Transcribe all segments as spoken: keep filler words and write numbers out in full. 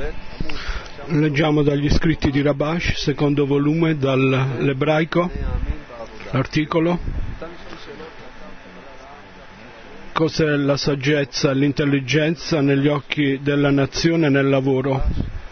Leggiamo dagli scritti di Rabash, secondo volume, dall'ebraico, l'articolo Cos'è la saggezza e l'intelligenza negli occhi della nazione nel lavoro?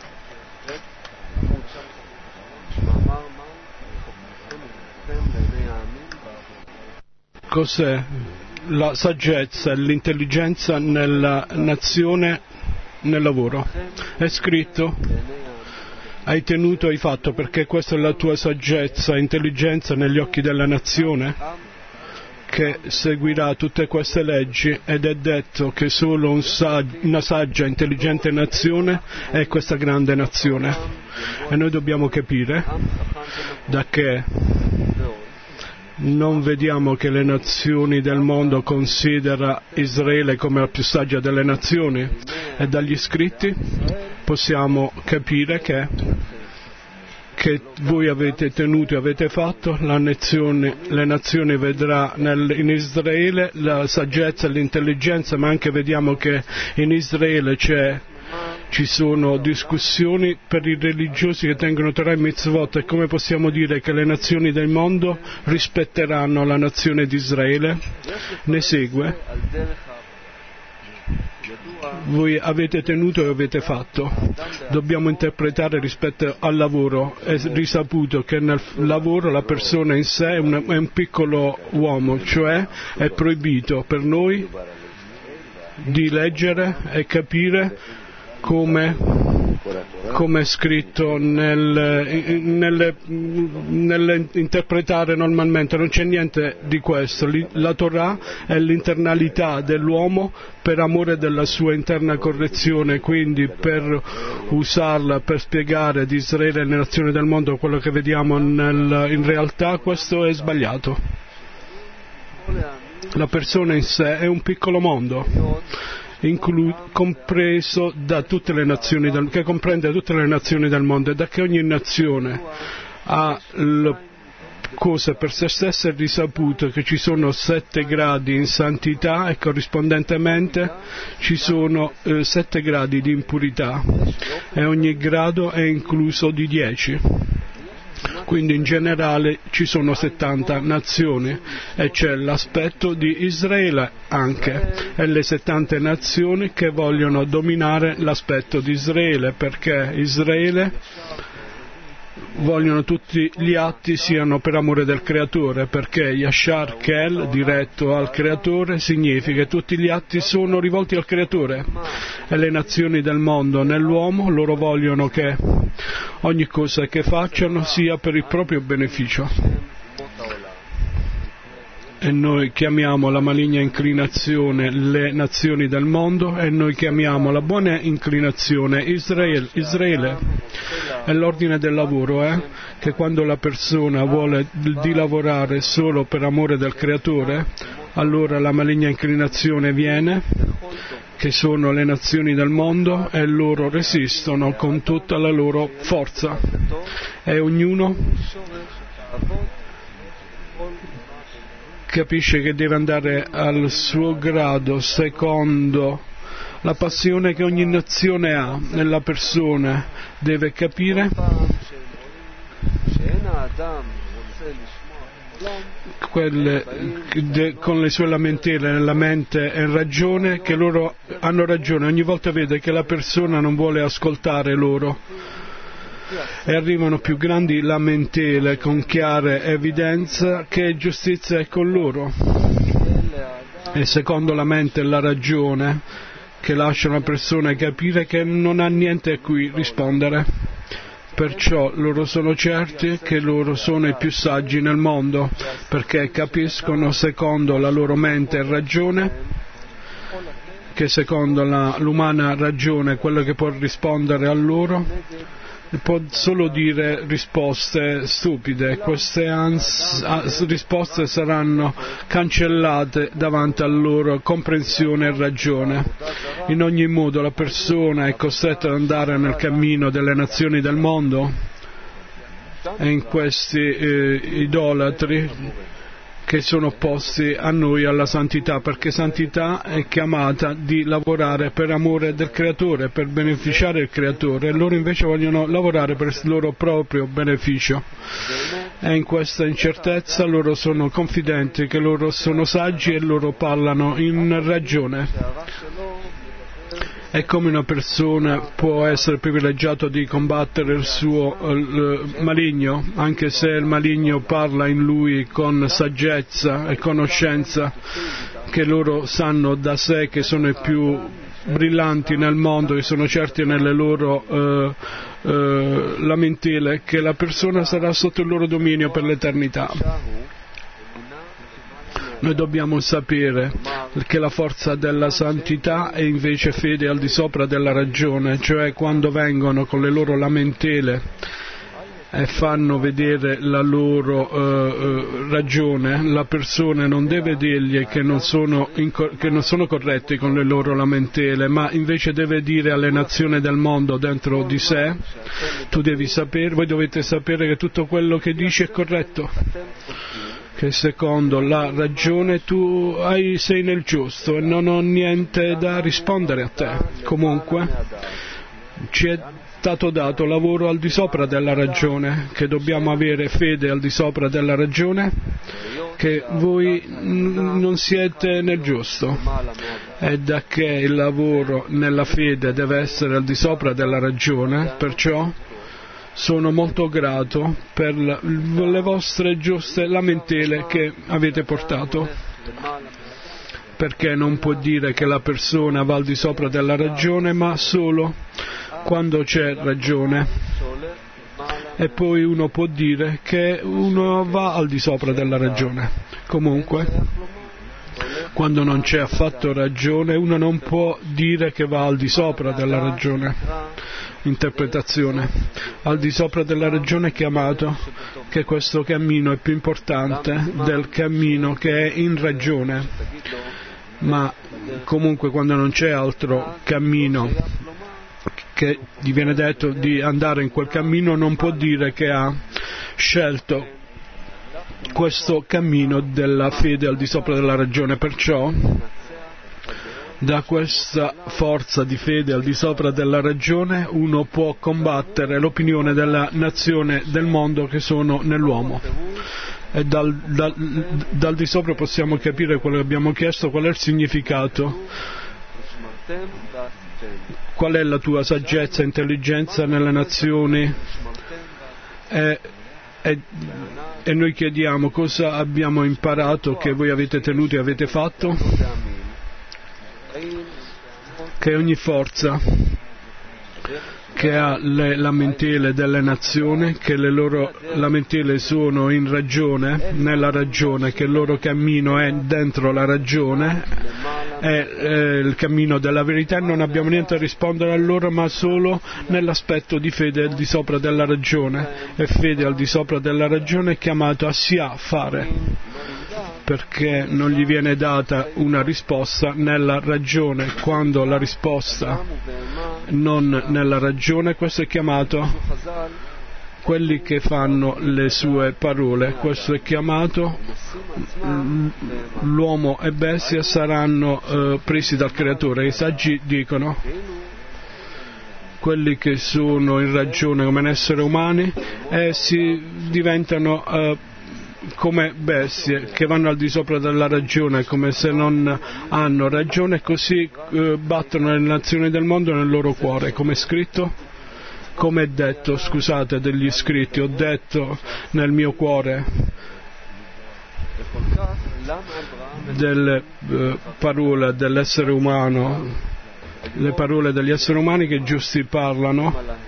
Cos'è la saggezza e l'intelligenza nella nazione nel lavoro? È scritto: hai tenuto e hai fatto, perché questa è la tua saggezza e intelligenza negli occhi della nazione che seguirà tutte queste leggi, ed è detto che solo un sag- una saggia e intelligente nazione è questa grande nazione. E noi dobbiamo capire da che non vediamo che le nazioni del mondo considera Israele come la più saggia delle nazioni, e dagli scritti possiamo capire che, che voi avete tenuto e avete fatto, la nazione, le nazioni vedrà nel, in Israele la saggezza e l'intelligenza, ma anche vediamo che in Israele c'è Ci sono discussioni per i religiosi che tengono Torah e Mitzvot, e come possiamo dire che le nazioni del mondo rispetteranno la nazione di Israele? Ne segue: voi avete tenuto e avete fatto. Dobbiamo interpretare rispetto al lavoro. È risaputo che nel lavoro la persona in sé è un, è un piccolo uomo, cioè è proibito per noi di leggere e capire come, come è scritto nel, nelle, nell'interpretare normalmente. Non c'è niente di questo. La Torah è l'internalità dell'uomo per amore della sua interna correzione, quindi per usarla per spiegare di Israele e le nazioni del mondo quello che vediamo nel, in realtà questo è sbagliato. La persona in sé è un piccolo mondo, Inclu- compreso da tutte le nazioni del, che comprende tutte le nazioni del mondo, e da che ogni nazione ha l- cose per se stessa. È risaputo che ci sono sette gradi in santità e corrispondentemente ci sono eh, sette gradi di impurità, e ogni grado è incluso di dieci. Quindi in generale ci sono settanta nazioni, e c'è l'aspetto di Israele anche, e le settanta nazioni che vogliono dominare l'aspetto di Israele, perché Israele vogliono tutti gli atti siano per amore del Creatore, perché Yashar Kel, diretto al Creatore, significa che tutti gli atti sono rivolti al Creatore, e le nazioni del mondo nell'uomo, loro vogliono che ogni cosa che facciano sia per il proprio beneficio. E noi chiamiamo la maligna inclinazione le nazioni del mondo, e noi chiamiamo la buona inclinazione Israele. Israele. E l'ordine del lavoro è che quando la persona vuole di lavorare solo per amore del Creatore, allora la maligna inclinazione viene, che sono le nazioni del mondo, e loro resistono con tutta la loro forza, e ognuno capisce che deve andare al suo grado secondo la passione che ogni nazione ha nella persona. Deve capire quelle de, con le sue lamentele nella mente e ragione, che loro hanno ragione. Ogni volta vede che la persona non vuole ascoltare loro, e arrivano più grandi lamentele con chiara evidenza che giustizia è con loro, e secondo la mente e la ragione che lasciano la persona capire che non ha niente a cui rispondere. Perciò loro sono certi che loro sono i più saggi nel mondo, perché capiscono secondo la loro mente e ragione, che secondo la, l'umana ragione quello che può rispondere a loro può solo dire risposte stupide. Queste ans- risposte saranno cancellate davanti alla loro comprensione e ragione. In ogni modo la persona è costretta ad andare nel cammino delle nazioni del mondo, e in questi eh, idolatri che sono opposti a noi, alla santità, perché santità è chiamata di lavorare per amore del Creatore, per beneficiare il Creatore, e loro invece vogliono lavorare per il loro proprio beneficio. E in questa incertezza loro sono confidenti che loro sono saggi e loro parlano in ragione. È come una persona può essere privilegiato di combattere il suo il maligno, anche se il maligno parla in lui con saggezza e conoscenza, che loro sanno da sé che sono i più brillanti nel mondo, che sono certi nelle loro eh, eh, lamentele, che la persona sarà sotto il loro dominio per l'eternità. Noi dobbiamo sapere che la forza della santità è invece fede al di sopra della ragione, cioè quando vengono con le loro lamentele e fanno vedere la loro eh, ragione, la persona non deve dirgli che non, sono inco- che non sono corretti con le loro lamentele, ma invece deve dire alle nazioni del mondo dentro di sé: tu devi sapere, voi dovete sapere che tutto quello che dici è corretto, che secondo la ragione tu hai, sei nel giusto e non ho niente da rispondere a te. Comunque ci è stato dato lavoro al di sopra della ragione, che dobbiamo avere fede al di sopra della ragione, che voi n- non siete nel giusto, e da che il lavoro nella fede deve essere al di sopra della ragione, perciò sono molto grato per le vostre giuste lamentele che avete portato, perché non può dire che la persona va al di sopra della ragione, ma solo quando c'è ragione. E poi uno può dire che uno va al di sopra della ragione. Comunque, quando non c'è affatto ragione, uno non può dire che va al di sopra della ragione. Interpretazione: al di sopra della ragione è chiamato che questo cammino è più importante del cammino che è in ragione, ma comunque quando non c'è altro cammino che gli viene detto di andare in quel cammino, non può dire che ha scelto questo cammino della fede al di sopra della ragione. Perciò da questa forza di fede al di sopra della ragione uno può combattere l'opinione della nazione del mondo che sono nell'uomo, e dal, dal, dal di sopra possiamo capire quello che abbiamo chiesto: qual è il significato, qual è la tua saggezza e intelligenza nelle nazioni, e, e, e noi chiediamo cosa abbiamo imparato che voi avete tenuto e avete fatto, che ogni forza che ha le lamentele delle nazioni, che le loro lamentele sono in ragione, nella ragione, che il loro cammino è dentro la ragione, è eh, il cammino della verità, e non abbiamo niente a rispondere a loro, ma solo nell'aspetto di fede al di sopra della ragione. E fede al di sopra della ragione è chiamato a sia fare, perché non gli viene data una risposta nella ragione. Quando la risposta non nella ragione, questo è chiamato quelli che fanno le sue parole, questo è chiamato l'uomo e bestia saranno eh, presi dal Creatore. I saggi dicono quelli che sono in ragione come esseri umani e si diventano eh, come bestie che vanno al di sopra della ragione, come se non hanno ragione, e così eh, battono le nazioni del mondo nel loro cuore, come è scritto, come è detto, scusate, degli scritti: ho detto nel mio cuore delle eh, parole dell'essere umano, le parole degli esseri umani che giusti parlano.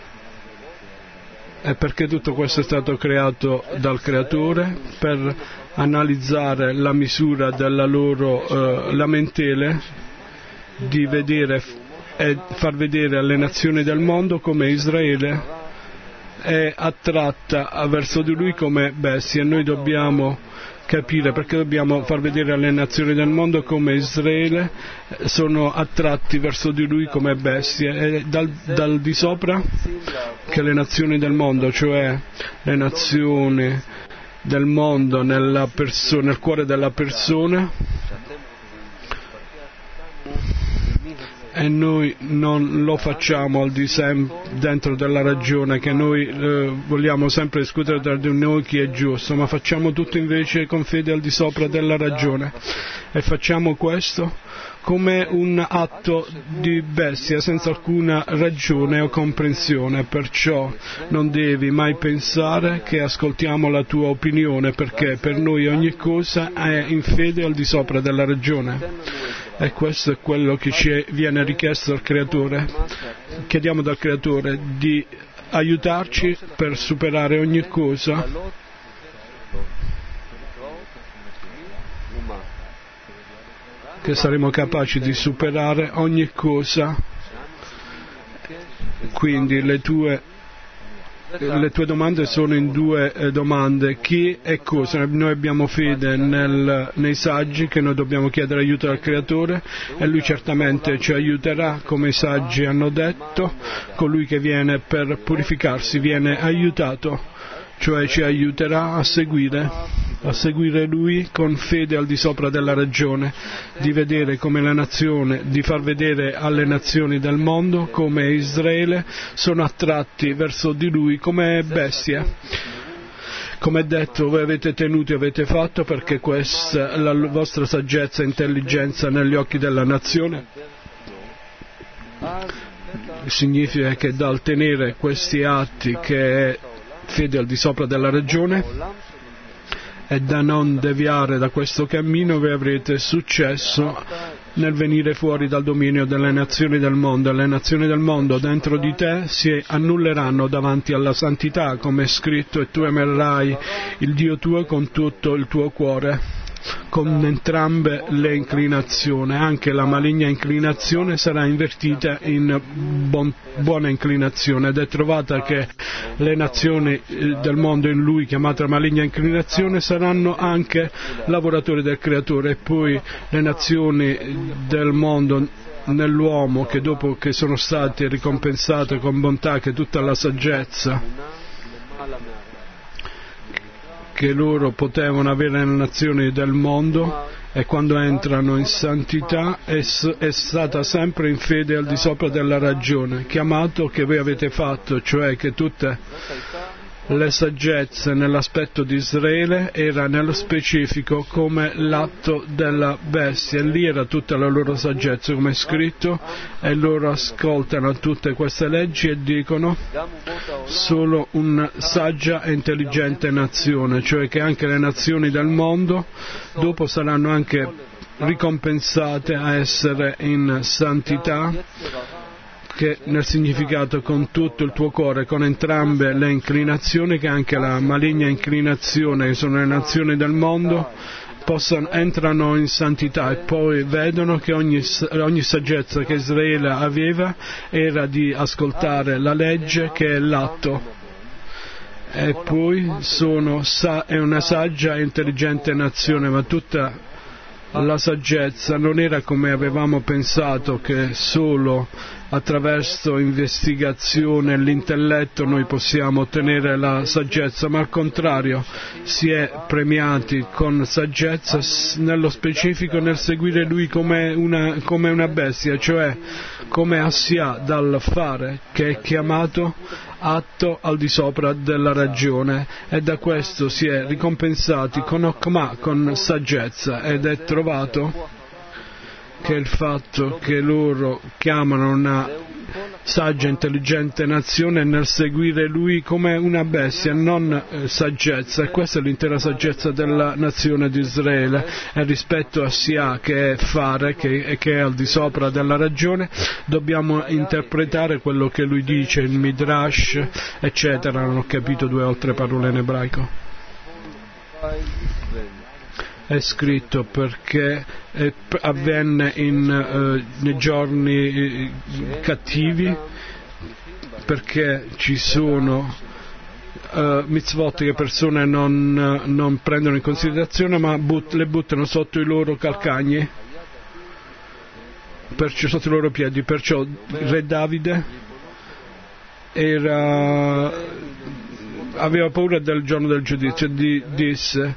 È perché tutto questo è stato creato dal Creatore per analizzare la misura della loro eh, lamentele, di vedere e far vedere alle nazioni del mondo come Israele è attratta verso di lui come bestia. E noi dobbiamo capire perché dobbiamo far vedere alle nazioni del mondo come Israele sono attratti verso di lui come bestie, e dal, dal di sopra che le nazioni del mondo, cioè le nazioni del mondo nella persona, nel cuore della persona, e noi non lo facciamo al di sem- dentro della ragione, che noi eh, vogliamo sempre discutere tra di noi chi è giusto, ma facciamo tutto invece con fede al di sopra della ragione, e facciamo questo come un atto di bestia senza alcuna ragione o comprensione. Perciò non devi mai pensare che ascoltiamo la tua opinione, perché per noi ogni cosa è in fede al di sopra della ragione. E questo è quello che ci viene richiesto dal Creatore. Chiediamo dal Creatore di aiutarci per superare ogni cosa, che saremo capaci di superare ogni cosa. Quindi le tue Le tue domande sono in due eh, domande: chi e cosa. Noi abbiamo fede nel, nei saggi, che noi dobbiamo chiedere aiuto dal Creatore, e Lui certamente ci aiuterà, come i saggi hanno detto. Colui che viene per purificarsi viene aiutato, cioè ci aiuterà a seguire a seguire Lui con fede al di sopra della ragione, di vedere come la nazione, di far vedere alle nazioni del mondo come Israele sono attratti verso di Lui come bestie. Come è detto, voi avete tenuto e avete fatto, perché questa è la vostra saggezza e intelligenza negli occhi della nazione. Significa che dal tenere questi atti, che è fede al di sopra della ragione, e da non deviare da questo cammino, voi avrete successo nel venire fuori dal dominio delle nazioni del mondo. E le nazioni del mondo dentro di te si annulleranno davanti alla santità, come è scritto: e tu amerai il Dio tuo con tutto il tuo cuore, con entrambe le inclinazioni. Anche la maligna inclinazione sarà invertita in bon, buona inclinazione, ed è trovata che le nazioni del mondo in Lui, chiamate maligna inclinazione, saranno anche lavoratori del Creatore. E poi le nazioni del mondo nell'uomo, che dopo che sono state ricompensate con bontà, che tutta la saggezza che loro potevano avere nelle nazioni del mondo, e quando entrano in santità è, è stata sempre in fede al di sopra della ragione, chiamato che voi avete fatto, cioè che tutte le saggezze nell'aspetto di Israele era nello specifico come l'atto della bestia, e lì era tutta la loro saggezza, come è scritto, e loro ascoltano tutte queste leggi e dicono: solo una saggia e intelligente nazione, cioè che anche le nazioni del mondo dopo saranno anche ricompensate a essere in santità, che nel significato con tutto il tuo cuore, con entrambe le inclinazioni, che anche la maligna inclinazione, che sono le nazioni del mondo, possano, entrano in santità, e poi vedono che ogni, ogni saggezza che Israele aveva era di ascoltare la legge, che è l'atto. E poi sono, è una saggia e intelligente nazione, ma tutta la saggezza non era come avevamo pensato, che solo attraverso investigazione e l'intelletto noi possiamo ottenere la saggezza, ma al contrario si è premiati con saggezza nello specifico nel seguire Lui come una, come una bestia, cioè come si ha dal fare, che è chiamato atto al di sopra della ragione, e da questo si è ricompensati con okma, con saggezza, ed è trovato che il fatto che loro chiamano una saggia, intelligente nazione nel seguire Lui come una bestia, non eh, saggezza, e questa è l'intera saggezza della nazione di Israele. E rispetto a Sia, che è fare, che, che è al di sopra della ragione, dobbiamo interpretare quello che Lui dice, il Midrash, eccetera. Non ho capito due o tre parole in ebraico. È scritto perché eh, avvenne in, eh, nei giorni eh, cattivi, perché ci sono eh, mitzvot che persone non, non prendono in considerazione, ma but, le buttano sotto i loro calcagni, perciò, sotto i loro piedi. Perciò il re Davide era aveva paura del giorno del giudizio, di, disse: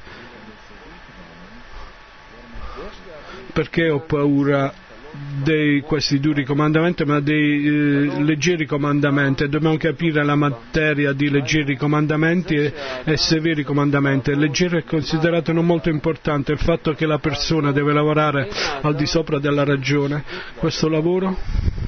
perché ho paura di questi duri comandamenti, ma dei eh, leggeri comandamenti? Dobbiamo capire la materia di leggeri comandamenti e, e severi comandamenti. Il leggero è considerato non molto importante, il fatto che la persona deve lavorare al di sopra della ragione. Questo lavoro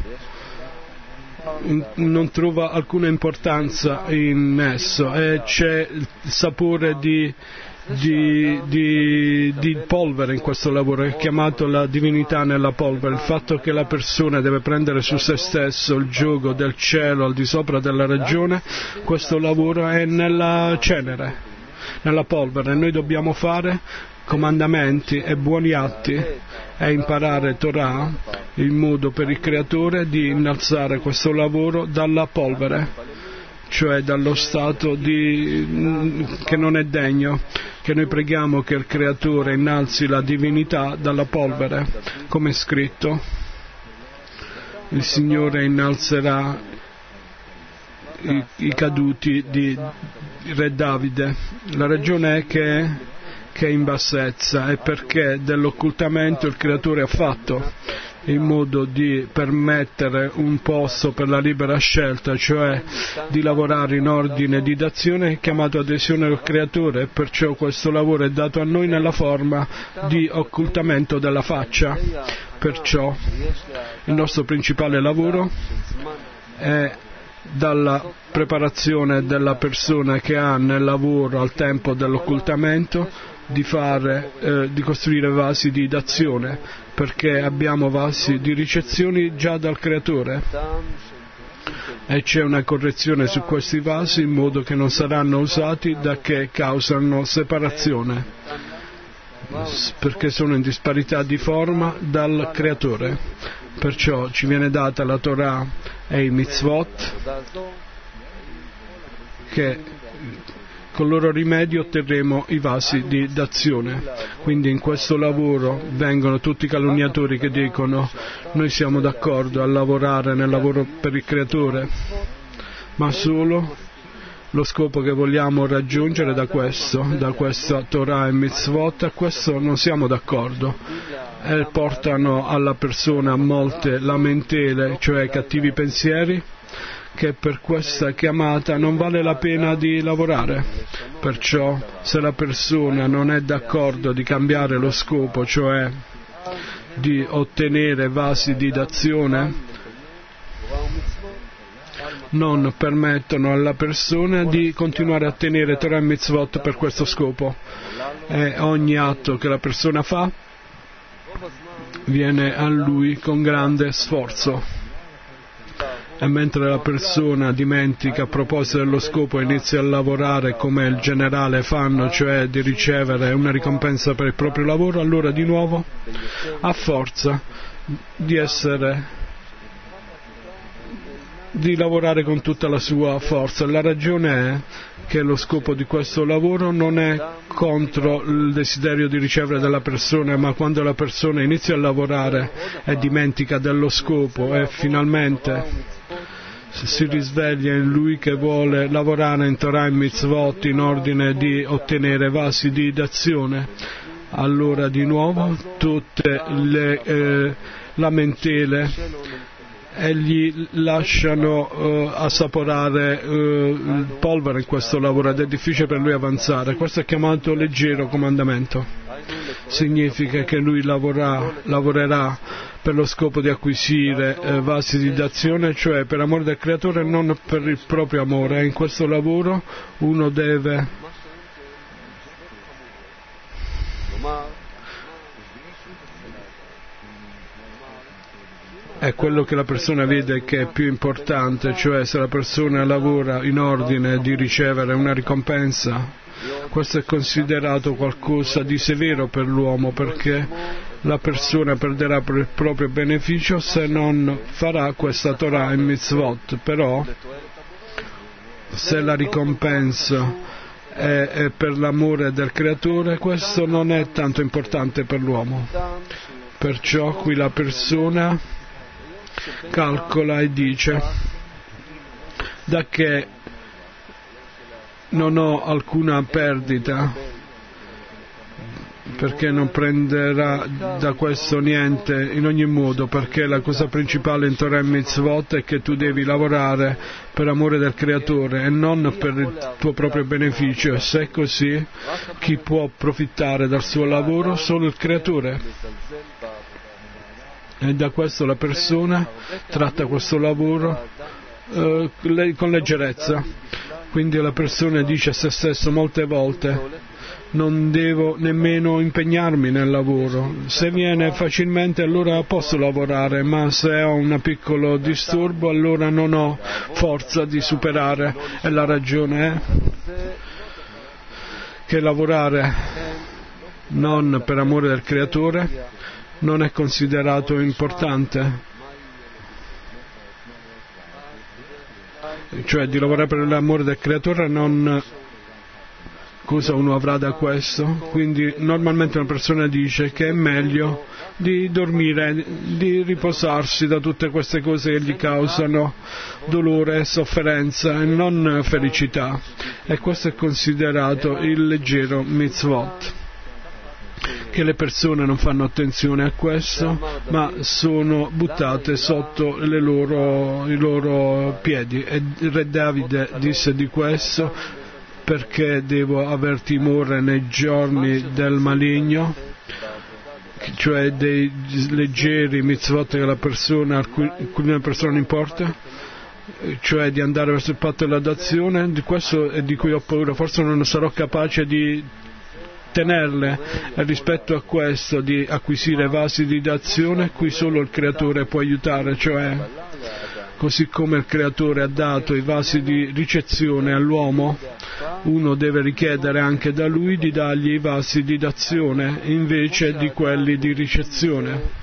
non trova alcuna importanza in esso e c'è il sapore di Di, di, di polvere in questo lavoro, è chiamato la divinità nella polvere. Il fatto che la persona deve prendere su se stesso il giogo del cielo al di sopra della ragione, questo lavoro è nella cenere, nella polvere. Noi dobbiamo fare comandamenti e buoni atti e imparare Torah, il modo per il Creatore di innalzare questo lavoro dalla polvere, cioè dallo stato di, che non è degno, che noi preghiamo che il Creatore innalzi la divinità dalla polvere, come è scritto: il Signore innalzerà i, i caduti di Re Davide. La ragione è che, che è in bassezza, è perché dell'occultamento il Creatore ha fatto in modo di permettere un posto per la libera scelta, cioè di lavorare in ordine di d'azione, è chiamato adesione al Creatore, e perciò questo lavoro è dato a noi nella forma di occultamento della faccia. Perciò il nostro principale lavoro è dalla preparazione della persona che ha nel lavoro al tempo dell'occultamento di fare, eh, di costruire vasi di d'azione, perché abbiamo vasi di ricezioni già dal Creatore e c'è una correzione su questi vasi in modo che non saranno usati, da che causano separazione, perché sono in disparità di forma dal Creatore. Perciò ci viene data la Torah e i mitzvot, che con il loro rimedio otterremo i vasi di d'azione. Quindi in questo lavoro vengono tutti i calunniatori che dicono: noi siamo d'accordo a lavorare nel lavoro per il Creatore, ma solo lo scopo che vogliamo raggiungere da questo, da questa Torah e Mitzvot, a questo non siamo d'accordo. E portano alla persona molte lamentele, cioè cattivi pensieri, che per questa chiamata non vale la pena di lavorare. Perciò se la persona non è d'accordo di cambiare lo scopo, cioè di ottenere vasi di d'azione, non permettono alla persona di continuare a tenere Torah e Mitzvot per questo scopo, e ogni atto che la persona fa viene a lui con grande sforzo. E mentre la persona dimentica a proposito dello scopo e inizia a lavorare come il generale fanno, cioè di ricevere una ricompensa per il proprio lavoro, allora di nuovo ha forza di essere, di lavorare con tutta la sua forza. La ragione è che lo scopo di questo lavoro non è contro il desiderio di ricevere dalla persona, ma quando la persona inizia a lavorare e dimentica dello scopo e finalmente si risveglia in lui che vuole lavorare in Torah e Mitzvot in ordine di ottenere vasi di d'azione, allora di nuovo tutte le eh, lamentele e gli lasciano eh, assaporare eh, polvere in questo lavoro, ed è difficile per lui avanzare. Questo è chiamato leggero comandamento. Significa che lui lavora, lavorerà per lo scopo di acquisire eh, vasi di d'azione, cioè per amore del Creatore, non per il proprio amore. E in questo lavoro uno deve è quello che la persona vede che è più importante, cioè se la persona lavora in ordine di ricevere una ricompensa, questo è considerato qualcosa di severo per l'uomo, perché la persona perderà per il proprio beneficio se non farà questa Torah e Mitzvot. Però se la ricompensa è, è per l'amore del Creatore, questo non è tanto importante per l'uomo. Perciò qui la persona calcola e dice: da che non ho alcuna perdita, perché non prenderà da questo niente in ogni modo, perché la cosa principale in Torah e Mitzvot è che tu devi lavorare per amore del Creatore e non per il tuo proprio beneficio, e se è così, chi può approfittare dal suo lavoro? Solo il Creatore. E da questo la persona tratta questo lavoro eh, con leggerezza. Quindi la persona dice a se stesso molte volte: non devo nemmeno impegnarmi nel lavoro, se viene facilmente allora posso lavorare, ma se ho un piccolo disturbo allora non ho forza di superare. E la ragione è che lavorare non per amore del Creatore non è considerato importante, cioè di lavorare per l'amore del Creatore non... cosa uno avrà da questo? Quindi normalmente una persona dice che è meglio di dormire, di riposarsi da tutte queste cose che gli causano dolore e sofferenza e non felicità, e questo è considerato il leggero mitzvot, che le persone non fanno attenzione a questo ma sono buttate sotto le loro, i loro piedi. E il re Davide disse di questo: perché devo aver timore nei giorni del maligno, cioè dei leggeri mitzvot che la persona, a cui, cui una persona non importa, cioè di andare verso il patto della dazione. Di questo è di cui ho paura, forse non sarò capace di tenerle, e rispetto a questo di acquisire vasi di dazione, qui solo il Creatore può aiutare, cioè così come il Creatore ha dato i vasi di ricezione all'uomo, uno deve richiedere anche da lui di dargli i vasi di dazione invece di quelli di ricezione.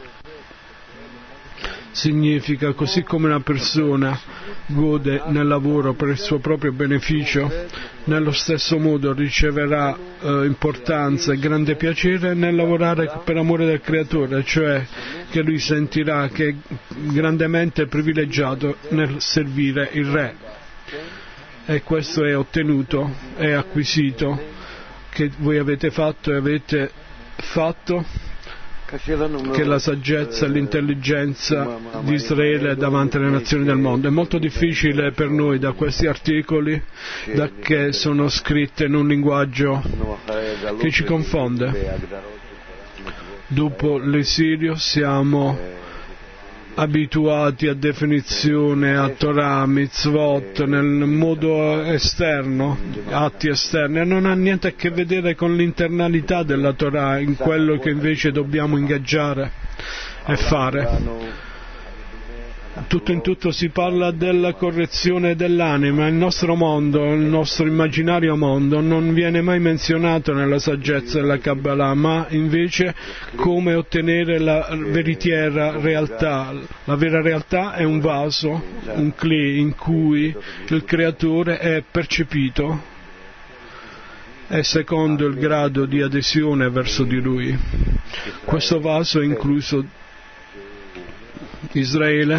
Significa, così come una persona gode nel lavoro per il suo proprio beneficio, nello stesso modo riceverà eh, importanza e grande piacere nel lavorare per amore del Creatore, cioè che lui sentirà che è grandemente privilegiato nel servire il Re. E questo è ottenuto, è acquisito, che voi avete fatto e avete fatto, che la saggezza e l'intelligenza di Israele è davanti alle nazioni del mondo. È molto difficile per noi da questi articoli, da che sono scritte in un linguaggio che ci confonde. Dopo l'esilio siamo abituati a definizione, a Torah, mitzvot, nel modo esterno, atti esterni, e non ha niente a che vedere con l'internalità della Torah, in quello che invece dobbiamo ingaggiare e fare. Tutto in tutto si parla della correzione dell'anima. Il nostro mondo, il nostro immaginario mondo non viene mai menzionato nella saggezza della Kabbalah, ma invece come ottenere la veritiera realtà. La vera realtà è un vaso, un cli in cui il Creatore è percepito e secondo il grado di adesione verso di Lui. Questo vaso è incluso Israele,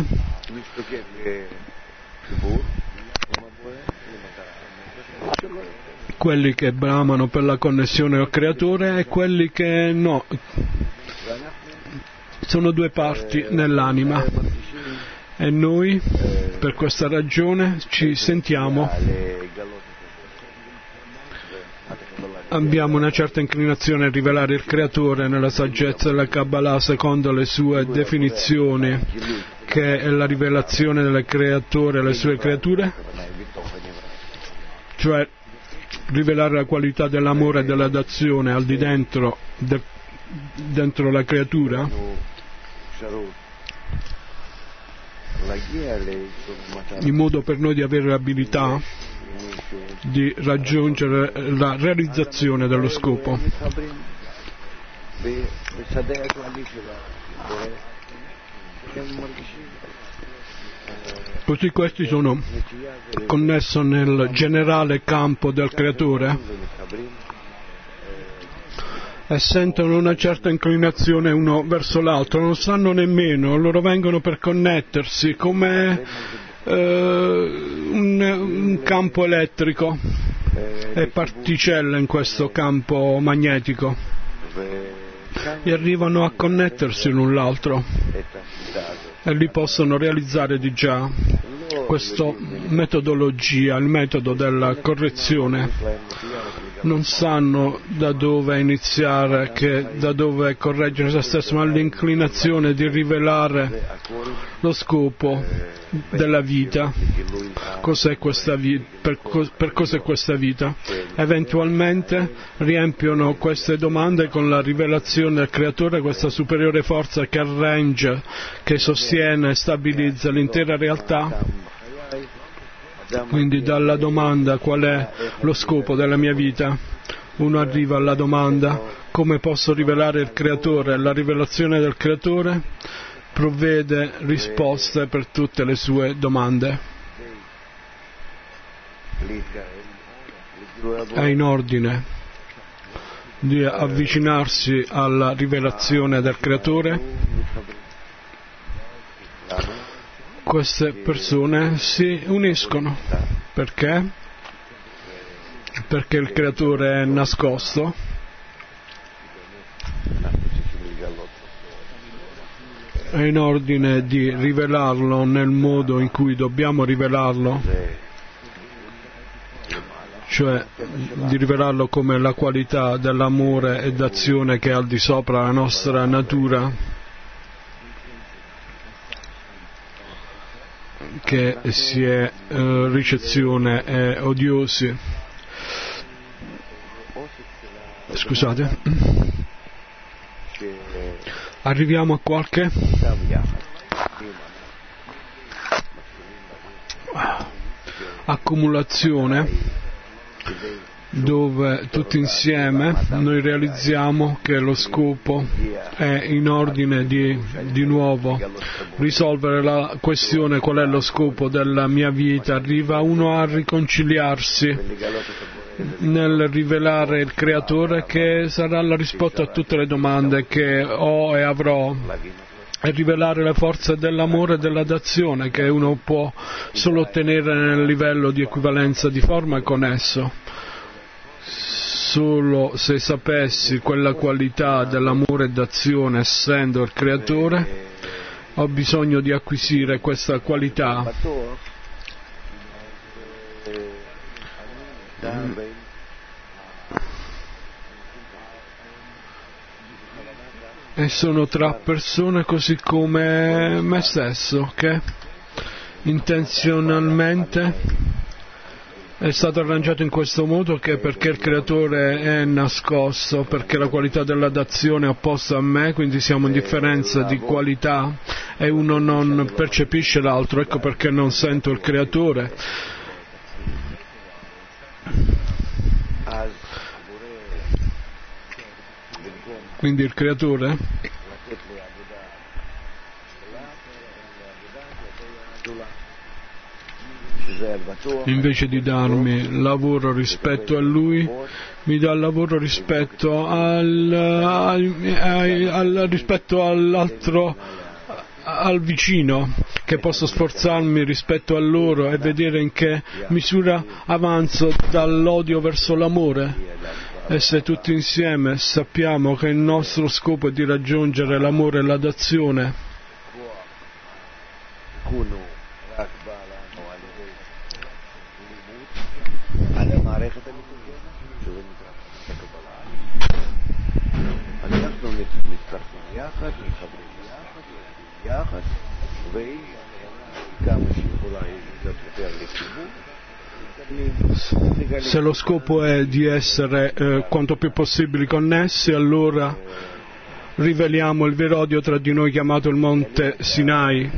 quelli che bramano per la connessione al Creatore e quelli che no. Sono due parti nell'anima e noi per questa ragione ci sentiamo, abbiamo una certa inclinazione a rivelare il Creatore nella saggezza della Kabbalah secondo le sue definizioni, che è la rivelazione del Creatore alle sue creature, cioè rivelare la qualità dell'amore e della dazione al di dentro, de, dentro la creatura. In modo per noi di avere l'abilità di raggiungere la realizzazione dello scopo. Così questi sono connessi nel generale campo del Creatore e sentono una certa inclinazione uno verso l'altro, non sanno nemmeno, loro vengono per connettersi come Uh, un, un campo elettrico. e particelle in questo campo magnetico e arrivano a connettersi l'un l'altro e li possono realizzare di già. Questa metodologia, il metodo della correzione, non sanno da dove iniziare, che, da dove correggere se stesso, ma l'inclinazione di rivelare lo scopo della vita. Cos'è questa vita? Per, co- per cos'è questa vita? Eventualmente riempiono queste domande con la rivelazione del Creatore, questa superiore forza che arrangia, che sostiene e stabilizza l'intera realtà. Quindi dalla domanda qual è lo scopo della mia vita, uno arriva alla domanda come posso rivelare il Creatore. La rivelazione del Creatore provvede risposte per tutte le sue domande. È in ordine di avvicinarsi alla rivelazione del Creatore. Queste persone si uniscono. Perché? Perché il Creatore è nascosto. È in ordine di rivelarlo nel modo in cui dobbiamo rivelarlo, cioè di rivelarlo come la qualità dell'amore e d'azione che è al di sopra la nostra natura, che si è eh, ricezione e odiosi. Scusate. Arriviamo a qualche accumulazione dove tutti insieme noi realizziamo che lo scopo è in ordine di, di nuovo risolvere la questione qual è lo scopo della mia vita. Arriva uno a riconciliarsi nel rivelare il Creatore, che sarà la risposta a tutte le domande che ho e avrò, e rivelare le forze dell'amore e della dazione che uno può solo ottenere nel livello di equivalenza di forma con esso. Solo se sapessi quella qualità dell'amore e d'azione, essendo il Creatore, ho bisogno di acquisire questa qualità. E sono tra persone così come me stesso, che intenzionalmente è stato arrangiato in questo modo, che perché il Creatore è nascosto, perché la qualità della dazione è opposta a me, quindi siamo in differenza di qualità e uno non percepisce l'altro. Ecco perché non sento il Creatore. Quindi il Creatore invece di darmi lavoro rispetto a Lui, mi dà lavoro rispetto al, al, al rispetto all'altro, al vicino, che posso sforzarmi rispetto a loro e vedere in che misura avanzo dall'odio verso l'amore. E se tutti insieme sappiamo che il nostro scopo è di raggiungere l'amore e la dazione, se lo scopo è di essere eh, quanto più possibile connessi, allora riveliamo il vero odio tra di noi chiamato il Monte Sinai.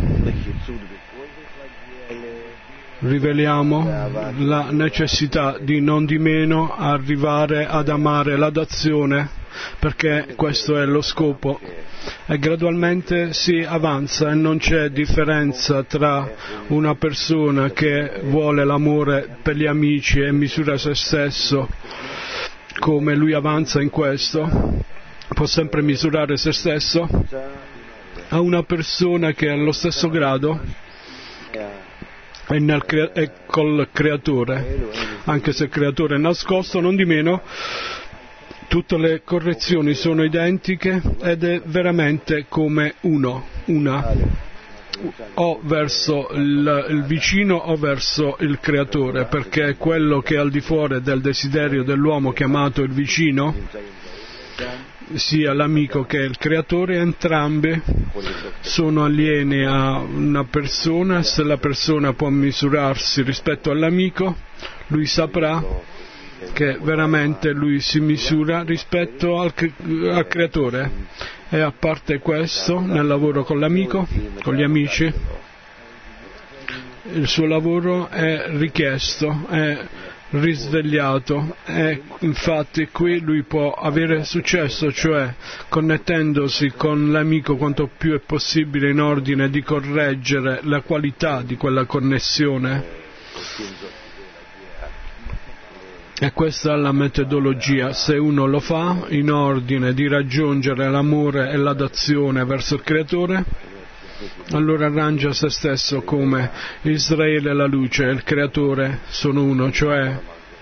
Riveliamo la necessità di non di meno arrivare ad amare la dazione, perché questo è lo scopo, e gradualmente si avanza e non c'è differenza tra una persona che vuole l'amore per gli amici e misura se stesso come lui avanza in questo, può sempre misurare se stesso, a una persona che è allo stesso grado e, nel crea- e col creatore, anche se il creatore è nascosto, non di meno tutte le correzioni sono identiche ed è veramente come uno, una, o verso il, il vicino o verso il creatore, perché quello che è al di fuori del desiderio dell'uomo chiamato il vicino, sia l'amico che il creatore, entrambi sono alieni a una persona. Se la persona può misurarsi rispetto all'amico, lui saprà che veramente lui si misura rispetto al, al creatore. E a parte questo, nel lavoro con l'amico, con gli amici, il suo lavoro è richiesto, è risvegliato, e infatti qui lui può avere successo, cioè connettendosi con l'amico quanto più è possibile in ordine di correggere la qualità di quella connessione. E questa è la metodologia. Se uno lo fa in ordine di raggiungere l'amore e l'adozione verso il creatore, allora arrangia se stesso come Israele e la luce e il creatore sono uno, cioè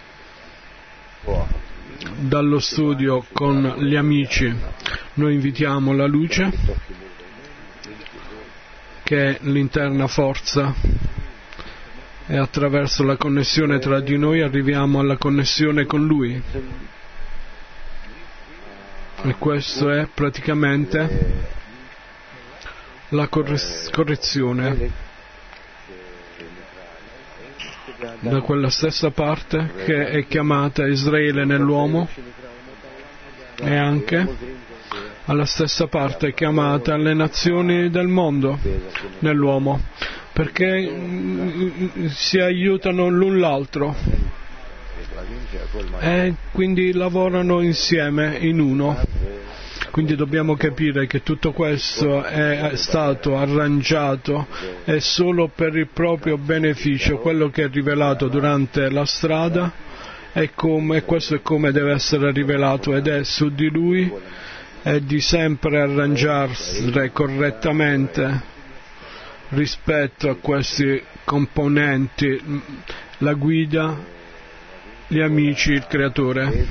dallo studio con gli amici noi invitiamo la luce, che è l'interna forza, e attraverso la connessione tra di noi arriviamo alla connessione con lui. E questo è praticamente la correzione da quella stessa parte che è chiamata Israele nell'uomo, e anche alla stessa parte chiamata le nazioni del mondo nell'uomo, perché si aiutano l'un l'altro e quindi lavorano insieme in uno. Quindi dobbiamo capire che tutto questo è stato arrangiato è solo per il proprio beneficio. Quello che è rivelato durante la strada è come, questo è come deve essere rivelato, ed è su di lui, è di sempre arrangiarsi correttamente rispetto a questi componenti, la guida, gli amici, il creatore.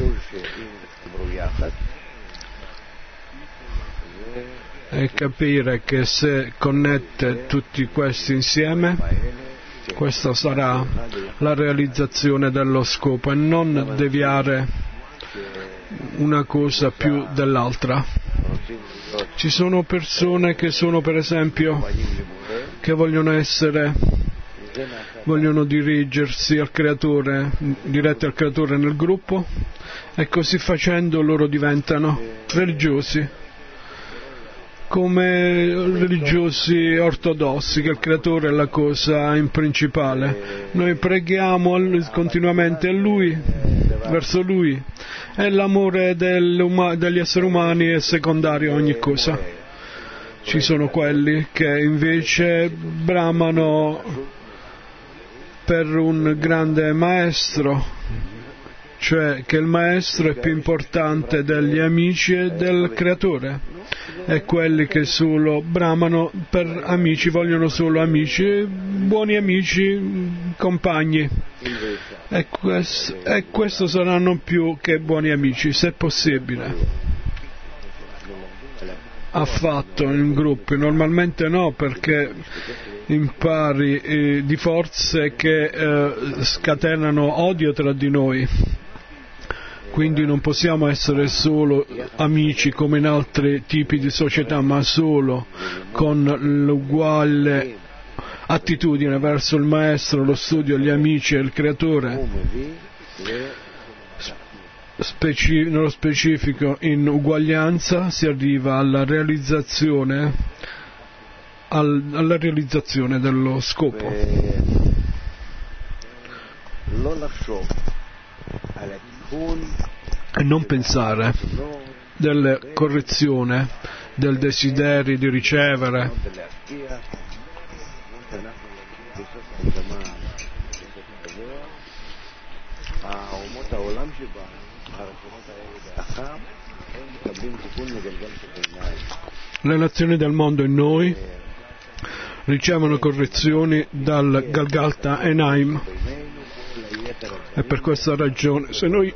E capire che se connette tutti questi insieme, questa sarà la realizzazione dello scopo, e non deviare una cosa più dell'altra. Ci sono persone che sono, per esempio, che vogliono essere, vogliono dirigersi al creatore, diretti al creatore nel gruppo, e così facendo loro diventano religiosi, come religiosi ortodossi, che il creatore è la cosa in principale. Noi preghiamo continuamente a lui, verso lui, e l'amore degli esseri umani è secondario a ogni cosa. Ci sono quelli che invece bramano per un grande maestro, cioè che il maestro è più importante degli amici e del creatore, e quelli che solo bramano per amici, vogliono solo amici, buoni amici, compagni, e questo, e questo saranno più che buoni amici, se possibile. Affatto in gruppi, normalmente no, perché impari eh, di forze che eh, scatenano odio tra di noi. Quindi non possiamo essere solo amici come in altri tipi di società, ma solo con l'uguale attitudine verso il maestro, lo studio, gli amici e il creatore. Speci- nello specifico, in uguaglianza si arriva alla realizzazione, al, alla realizzazione dello scopo. E non pensare della correzione del desiderio di ricevere, le nazioni del mondo in noi ricevono correzioni dal Galgalta Enaim. E per questa ragione, se noi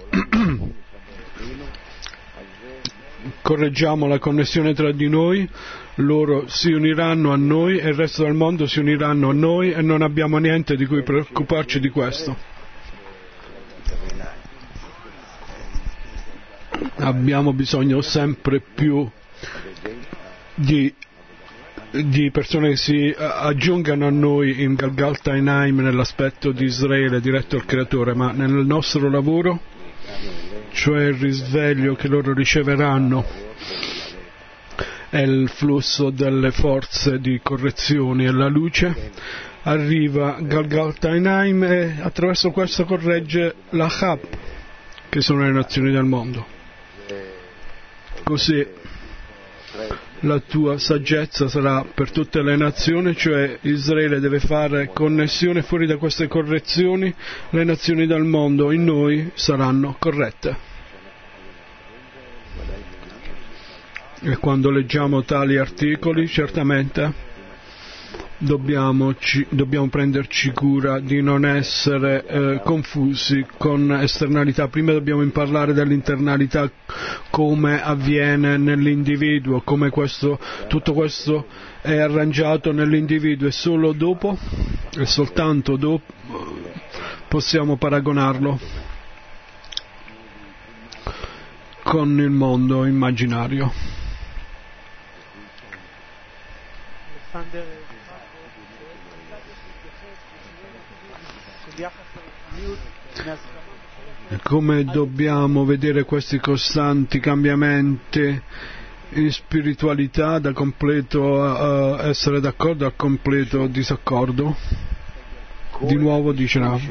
correggiamo la connessione tra di noi, loro si uniranno a noi e il resto del mondo si uniranno a noi e non abbiamo niente di cui preoccuparci di questo. Abbiamo bisogno sempre più di, di persone che si aggiungano a noi in Galgalta Enaim nell'aspetto di Israele diretto al Creatore, ma nel nostro lavoro, cioè il risveglio che loro riceveranno e il flusso delle forze di correzione e la luce, arriva Galgalta Enaim e attraverso questo corregge la Chab, che sono le nazioni del mondo. Così la tua saggezza sarà per tutte le nazioni, cioè Israele deve fare connessione fuori da queste correzioni, le nazioni del mondo in noi saranno corrette. E quando leggiamo tali articoli, certamente dobbiamo, ci, dobbiamo prenderci cura di non essere eh, confusi con esternalità. Prima dobbiamo imparare dell'internalità, come avviene nell'individuo, come questo, tutto questo è arrangiato nell'individuo, e solo dopo, e soltanto dopo, possiamo paragonarlo con il mondo immaginario. Come dobbiamo vedere questi costanti cambiamenti in spiritualità, da completo uh, essere d'accordo a completo disaccordo? Di nuovo dice Rav,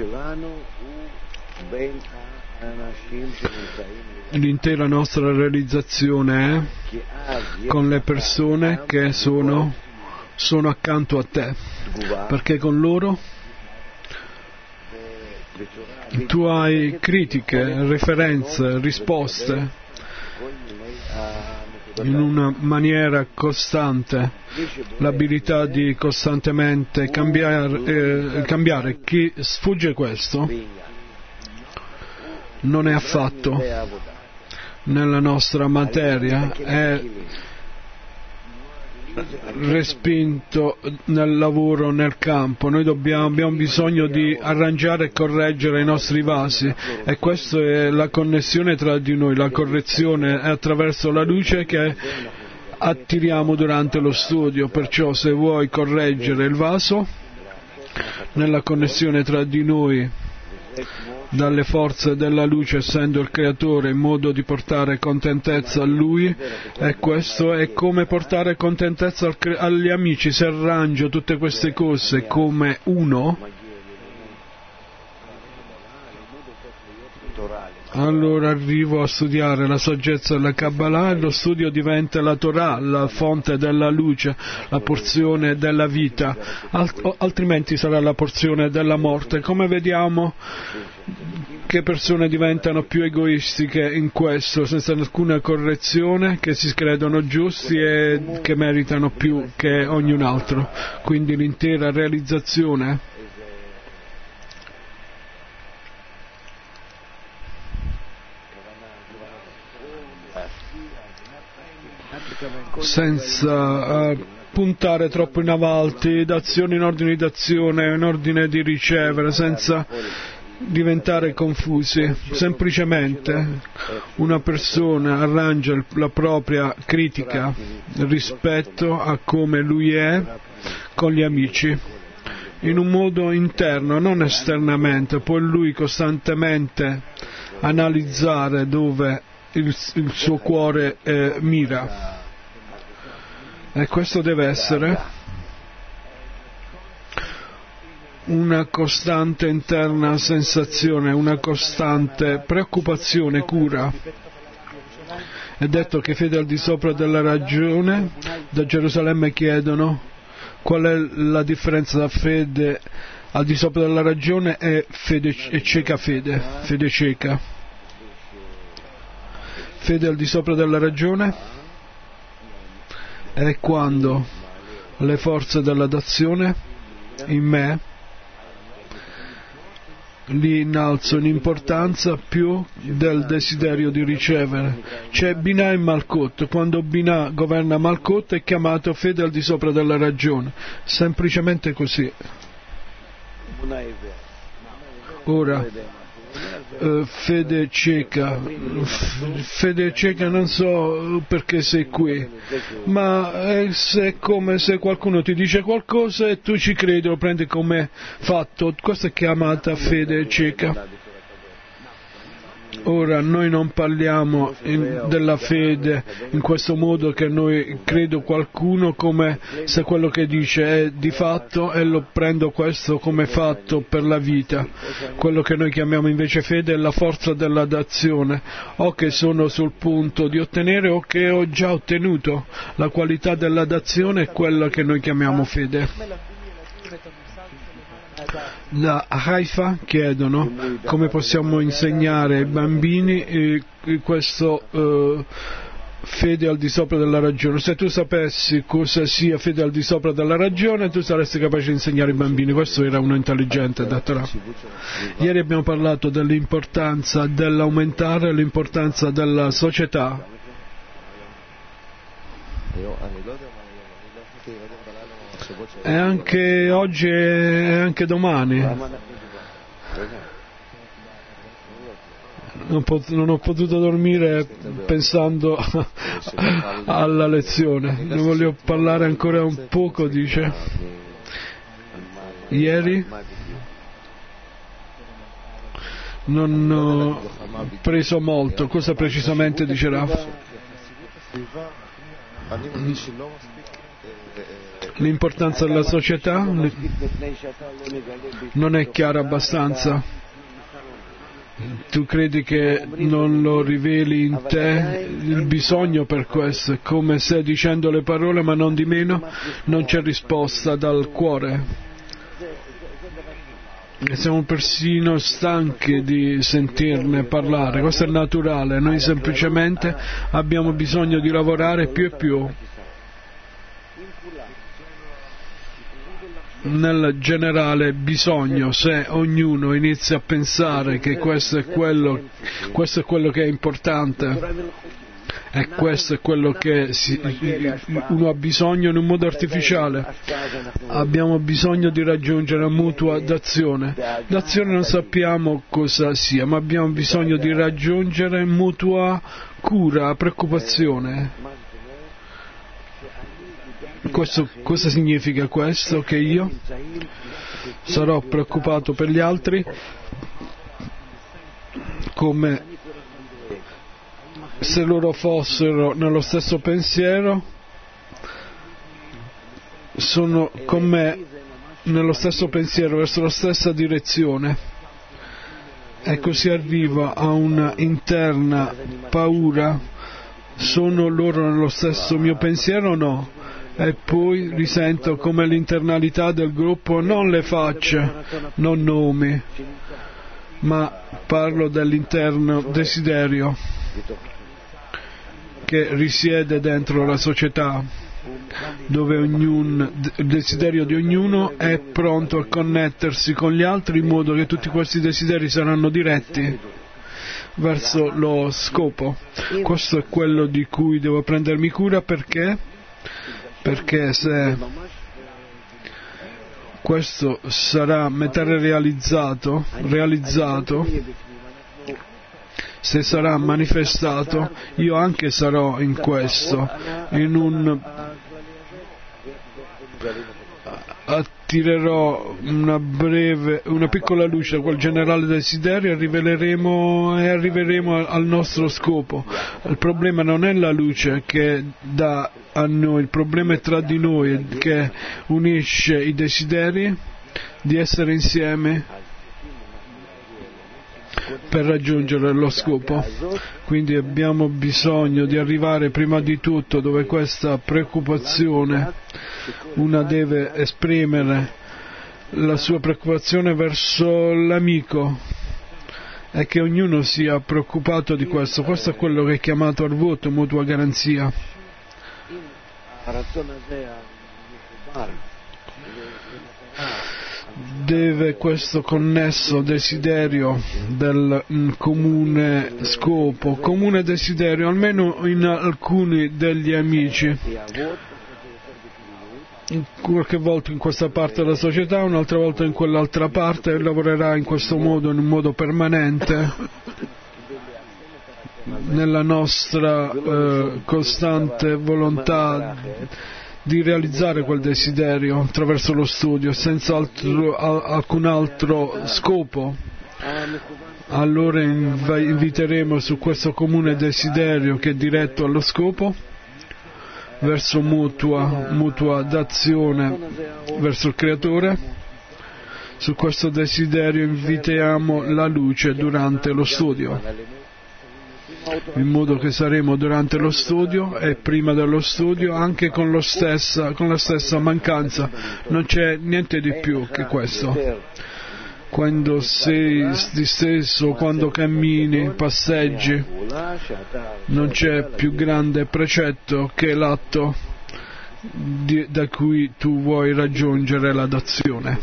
l'intera nostra realizzazione è con le persone che sono, sono accanto a te, perché con loro tu hai critiche, referenze, risposte in una maniera costante, l'abilità di costantemente cambiare, eh, cambiare. Chi sfugge questo non è affatto nella nostra materia, è respinto nel lavoro, nel campo. Noi dobbiamo, abbiamo bisogno di arrangiare e correggere i nostri vasi, e questa è la connessione tra di noi. La correzione è attraverso la luce che attiriamo durante lo studio. Perciò se vuoi correggere il vaso nella connessione tra di noi dalle forze della luce, essendo il creatore, in modo di portare contentezza a lui, e questo è come portare contentezza al cre- agli amici. Se arrangio tutte queste cose come uno, allora arrivo a studiare la saggezza della Kabbalah, e lo studio diventa la Torah, la fonte della luce, la porzione della vita, Alt- altrimenti sarà la porzione della morte. Come vediamo che persone diventano più egoistiche in questo, senza alcuna correzione, che si credono giusti e che meritano più che ogni altro. Quindi l'intera realizzazione senza uh, puntare troppo in avanti, d'azione in ordine di azione, in ordine di ricevere, senza diventare confusi. Semplicemente una persona arrangia la propria critica rispetto a come lui è con gli amici, in un modo interno, non esternamente. Può lui costantemente analizzare dove il, il suo cuore eh, mira. E questo deve essere una costante interna sensazione, una costante preoccupazione, cura. È detto che i fedeli al di sopra della ragione da Gerusalemme chiedono qual è la differenza tra fede al di sopra della ragione e, fede, e cieca fede, fede cieca. Fede al di sopra della ragione è quando le forze della dazione in me li innalzo in importanza più del desiderio di ricevere. C'è Binah e Malkut. Quando Binah governa Malkut è chiamato fede al di sopra della ragione, semplicemente così. Ora eh, fede cieca fede cieca non so perché sei qui, ma è, è come se qualcuno ti dice qualcosa e tu ci credi, lo prendi come fatto. Questa è chiamata fede cieca. Ora noi non parliamo in, della fede in questo modo che noi credo qualcuno come se quello che dice è di fatto e lo prendo questo come fatto per la vita. Quello che noi chiamiamo invece fede è la forza della dazione, o che sono sul punto di ottenere o che ho già ottenuto. La qualità della dazione è quella che noi chiamiamo fede. Da Haifa chiedono come possiamo insegnare ai bambini eh, questo eh, fede al di sopra della ragione. Se tu sapessi cosa sia fede al di sopra della ragione, tu saresti capace di insegnare ai bambini. Questo era uno intelligente da Torah. Ieri abbiamo parlato dell'importanza dell'aumentare l'importanza della società. E anche oggi e anche domani non, pot- non ho potuto dormire pensando alla lezione. Ne voglio parlare ancora un poco, dice. Ieri non ho preso molto. Cosa precisamente dice Rav? L'importanza della società non è chiara abbastanza. Tu credi che non lo riveli in te il bisogno per questo, è come se dicendo le parole ma non di meno non c'è risposta dal cuore. E siamo persino stanchi di sentirne parlare. Questo è naturale, noi semplicemente abbiamo bisogno di lavorare più e più nel generale bisogno. Se ognuno inizia a pensare che questo è quello, questo è quello che è importante e questo è quello che si, uno ha bisogno in un modo artificiale, abbiamo bisogno di raggiungere una mutua d'azione. D'azione non sappiamo cosa sia, ma abbiamo bisogno di raggiungere mutua cura, preoccupazione. Questo, cosa significa questo? Che io sarò preoccupato per gli altri come se loro fossero nello stesso pensiero, sono con me nello stesso pensiero, verso la stessa direzione, e così arrivo a una interna paura: sono loro nello stesso mio pensiero o no? E poi risento come l'internalità del gruppo, non le facce, non nomi, ma parlo dell'interno desiderio che risiede dentro la società, dove ognuno, il desiderio di ognuno è pronto a connettersi con gli altri in modo che tutti questi desideri saranno diretti verso lo scopo. Questo è quello di cui devo prendermi cura. Perché? Perché se questo sarà metà realizzato, realizzato, se sarà manifestato, io anche sarò in questo, in un attirerò una breve, una piccola luce da quel generale desiderio e riveleremo e arriveremo al nostro scopo. Il problema non è la luce che dà a noi, il problema è tra di noi, che unisce i desideri di essere insieme per raggiungere lo scopo. Quindi abbiamo bisogno di arrivare prima di tutto dove questa preoccupazione, una deve esprimere la sua preoccupazione verso l'amico e che ognuno sia preoccupato di questo. Questo è quello che è chiamato arvut, mutua garanzia. deve questo connesso desiderio del mh, comune scopo, comune desiderio, almeno in alcuni degli amici, qualche volta in questa parte della società, un'altra volta in quell'altra parte, e lavorerà in questo modo, in un modo permanente, nella nostra eh, costante volontà di realizzare quel desiderio attraverso lo studio, senza altro, alcun altro scopo. Allora inviteremo su questo comune desiderio che è diretto allo scopo, verso mutua, mutua d'azione verso il Creatore. Su questo desiderio invitiamo la luce durante lo studio, in modo che saremo durante lo studio e prima dello studio anche con, lo stessa, con la stessa mancanza. Non c'è niente di più che questo. Quando sei disteso, quando cammini, passeggi, non c'è più grande precetto che l'atto di, da cui tu vuoi raggiungere la dazione.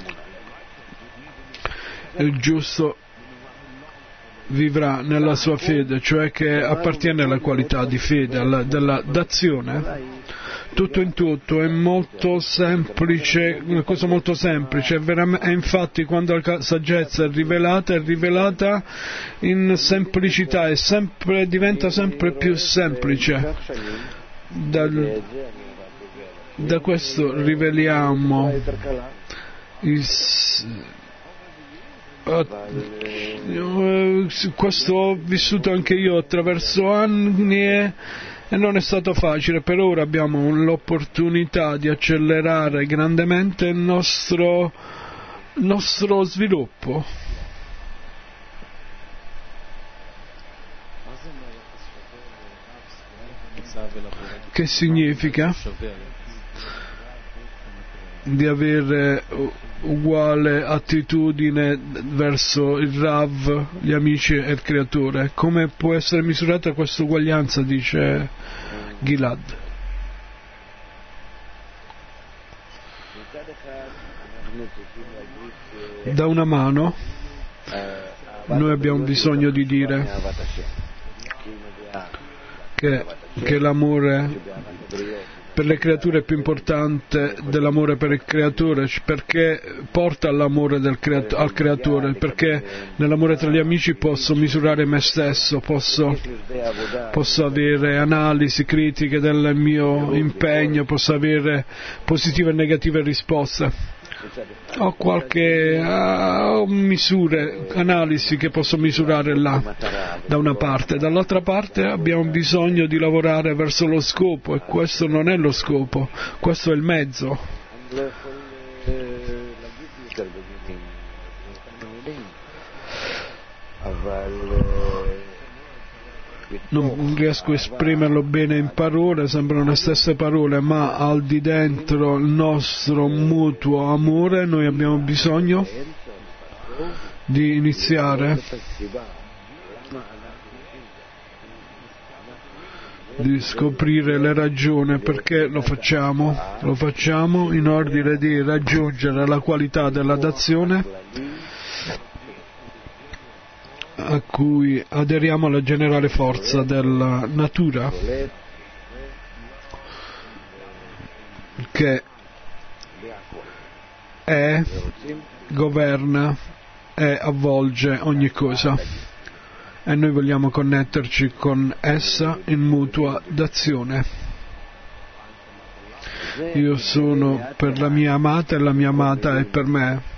Il giusto vivrà nella sua fede, cioè che appartiene alla qualità di fede, alla, della dazione. Tutto in tutto è molto semplice, una cosa molto semplice, è, veram- è infatti quando la saggezza è rivelata, è rivelata in semplicità, è sempre, diventa sempre più semplice. Dal, da questo riveliamo il, questo ho vissuto anche io attraverso anni e, e non è stato facile. Per ora abbiamo l'opportunità di accelerare grandemente il nostro, nostro sviluppo. Che significa? Di avere uguale attitudine verso il Rav, gli amici e il Creatore. Come può essere misurata questa uguaglianza, dice Gilad? Da una mano noi abbiamo bisogno di dire che, che l'amore per le creature è più importante dell'amore per il Creatore, perché porta all'amore del creat- al Creatore, perché nell'amore tra gli amici posso misurare me stesso, posso, posso avere analisi critiche del mio impegno, posso avere positive e negative risposte. Ho qualche uh, misure, analisi che posso misurare là, da una parte. Dall'altra parte abbiamo bisogno di lavorare verso lo scopo, e questo non è lo scopo, questo è il mezzo. Non riesco a esprimerlo bene in parole, sembrano le stesse parole, ma al di dentro il nostro mutuo amore noi abbiamo bisogno di iniziare, di scoprire le ragioni perché lo facciamo. Lo facciamo in ordine di raggiungere la qualità della dazione, a cui aderiamo alla generale forza della natura che è, governa e avvolge ogni cosa, e noi vogliamo connetterci con essa in mutua dazione. Io sono per la mia amata e la mia amata è per me.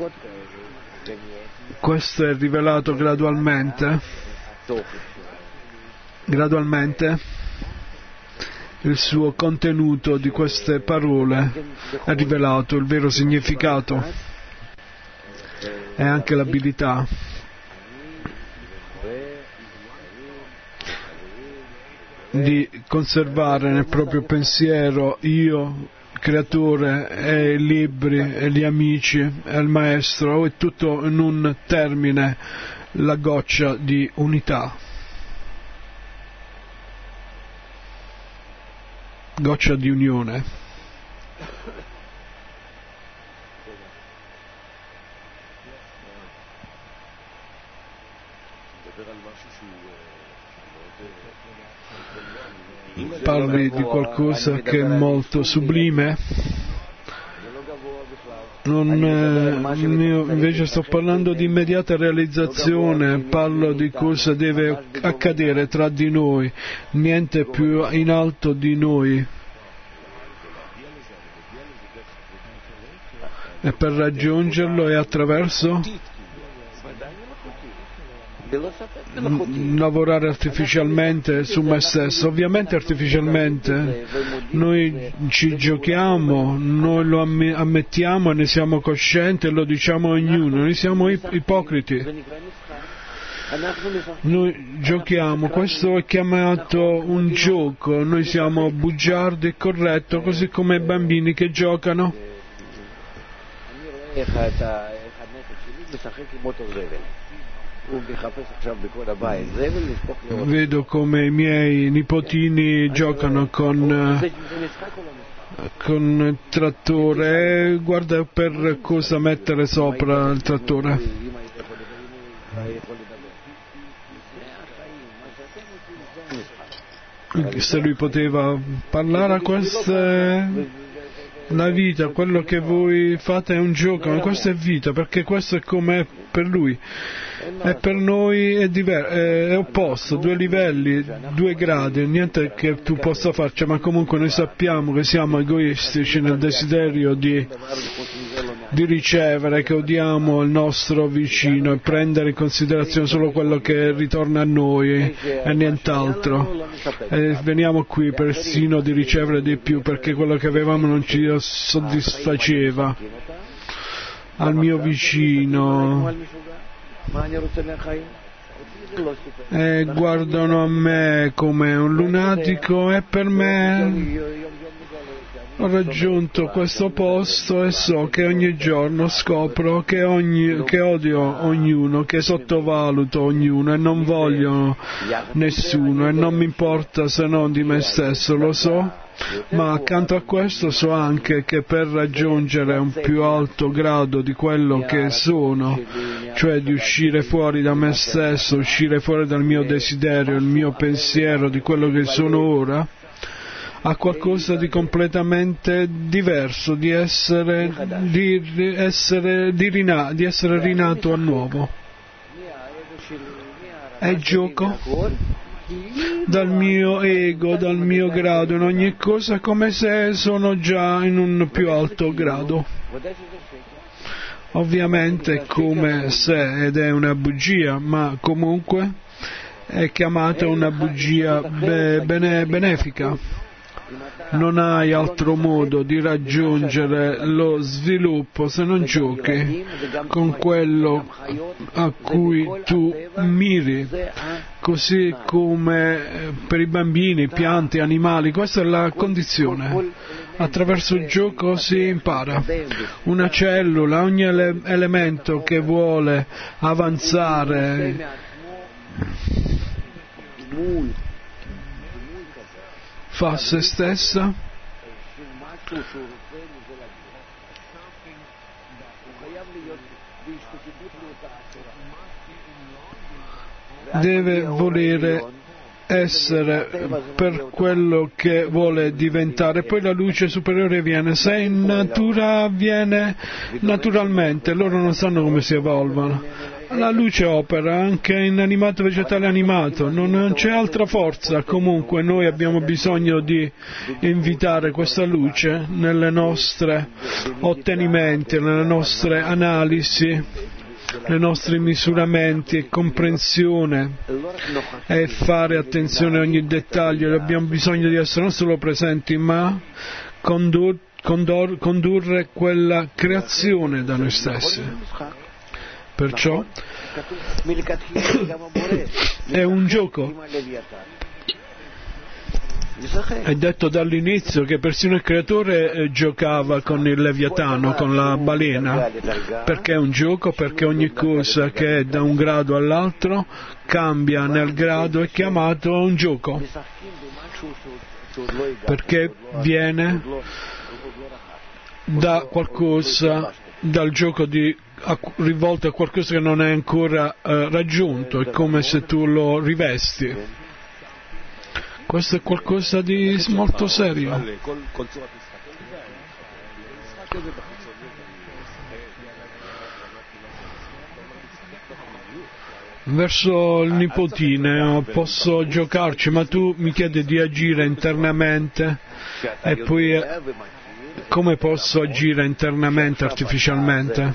Questo è rivelato gradualmente, gradualmente il suo contenuto di queste parole è rivelato, il vero significato e anche l'abilità di conservare nel proprio pensiero io, Creatore, e i libri, e gli amici, e il Maestro, è tutto in un termine, la goccia di unità. Goccia di unione. Parli di qualcosa che è molto sublime. Non, eh, io invece sto parlando di immediata realizzazione, parlo di cosa deve accadere tra di noi, niente più in alto di noi. E per raggiungerlo è attraverso lavorare artificialmente su me stesso. Ovviamente artificialmente noi ci giochiamo, noi lo ammettiamo e ne siamo coscienti e lo diciamo a ognuno, noi siamo ipocriti. Noi giochiamo, questo è chiamato un gioco, noi siamo bugiardi, corretto, così come i bambini che giocano. Vedo come i miei nipotini giocano con, con il trattore e guarda per cosa mettere sopra il trattore. Se lui poteva parlare a queste... La vita, quello che voi fate è un gioco, ma questa è vita, perché questo è come per lui. E per noi è, diver- è opposto, due livelli, due gradi, niente che tu possa farci, ma comunque noi sappiamo che siamo egoistici nel desiderio di, di ricevere, che odiamo il nostro vicino e prendere in considerazione solo quello che ritorna a noi e nient'altro. E veniamo qui persino di ricevere di più perché quello che avevamo non ci soddisfaceva. Al mio vicino e guardano a me come un lunatico e per me ho raggiunto questo posto e so che ogni giorno scopro che, ogni, che odio ognuno, che sottovaluto ognuno e non voglio nessuno e non mi importa se non di me stesso, lo so, ma accanto a questo so anche che per raggiungere un più alto grado di quello che sono, cioè di uscire fuori da me stesso, uscire fuori dal mio desiderio, il mio pensiero di quello che sono ora, a qualcosa di completamente diverso, di essere, di essere, di rina, di essere rinato a nuovo. È gioco dal mio ego, dal mio grado, in ogni cosa, come se sono già in un più alto grado. Ovviamente è come se, ed è una bugia, ma comunque è chiamata una bugia be- bene- benefica. Non hai altro modo di raggiungere lo sviluppo se non giochi con quello a cui tu miri, così come per i bambini, piante, animali. Questa è la condizione. Attraverso il gioco si impara. Una cellula, ogni ele- elemento che vuole avanzare fa se stessa deve volere essere per quello che vuole diventare, poi la luce superiore viene, se in natura avviene naturalmente, loro non sanno come si evolvono. La luce opera anche in animato, vegetale animato, non, non c'è altra forza, comunque noi abbiamo bisogno di invitare questa luce nelle nostre ottenimenti, nelle nostre analisi, nei nostri misuramenti e comprensione e fare attenzione a ogni dettaglio. Abbiamo bisogno di essere non solo presenti ma condur, condur, condurre quella creazione da noi stessi. Perciò è un gioco. È detto dall'inizio che persino il creatore eh, giocava con il leviatano, con la balena. Perché è un gioco? Perché ogni cosa che è da un grado all'altro cambia nel grado, è chiamato un gioco. Perché viene da qualcosa, dal gioco di, a, rivolto a qualcosa che non è ancora eh, raggiunto, è come se tu lo rivesti. Questo è qualcosa di molto serio. Verso il nipotino posso giocarci, ma tu mi chiedi di agire internamente e poi come posso agire internamente artificialmente?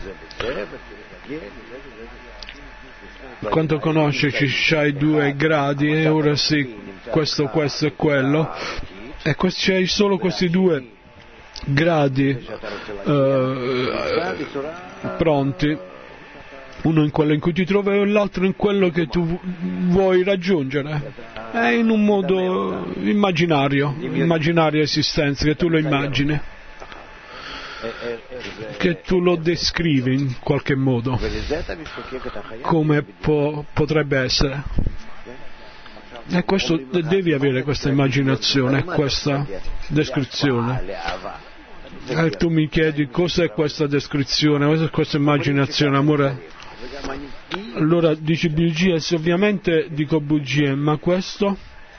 Quando conosci c'hai due gradi e ora sì, questo, questo e quello, e c'hai solo questi due gradi eh, pronti, uno in quello in cui ti trovi e l'altro in quello che tu vuoi raggiungere. È in un modo immaginario, immaginaria esistenza, che tu lo immagini, che tu lo descrivi in qualche modo, come po- potrebbe essere. E questo, devi avere questa immaginazione, questa descrizione. E tu mi chiedi cos'è questa descrizione, cos'è questa immaginazione, amore? Allora dici bugie, sì, ovviamente dico bugie, ma questo?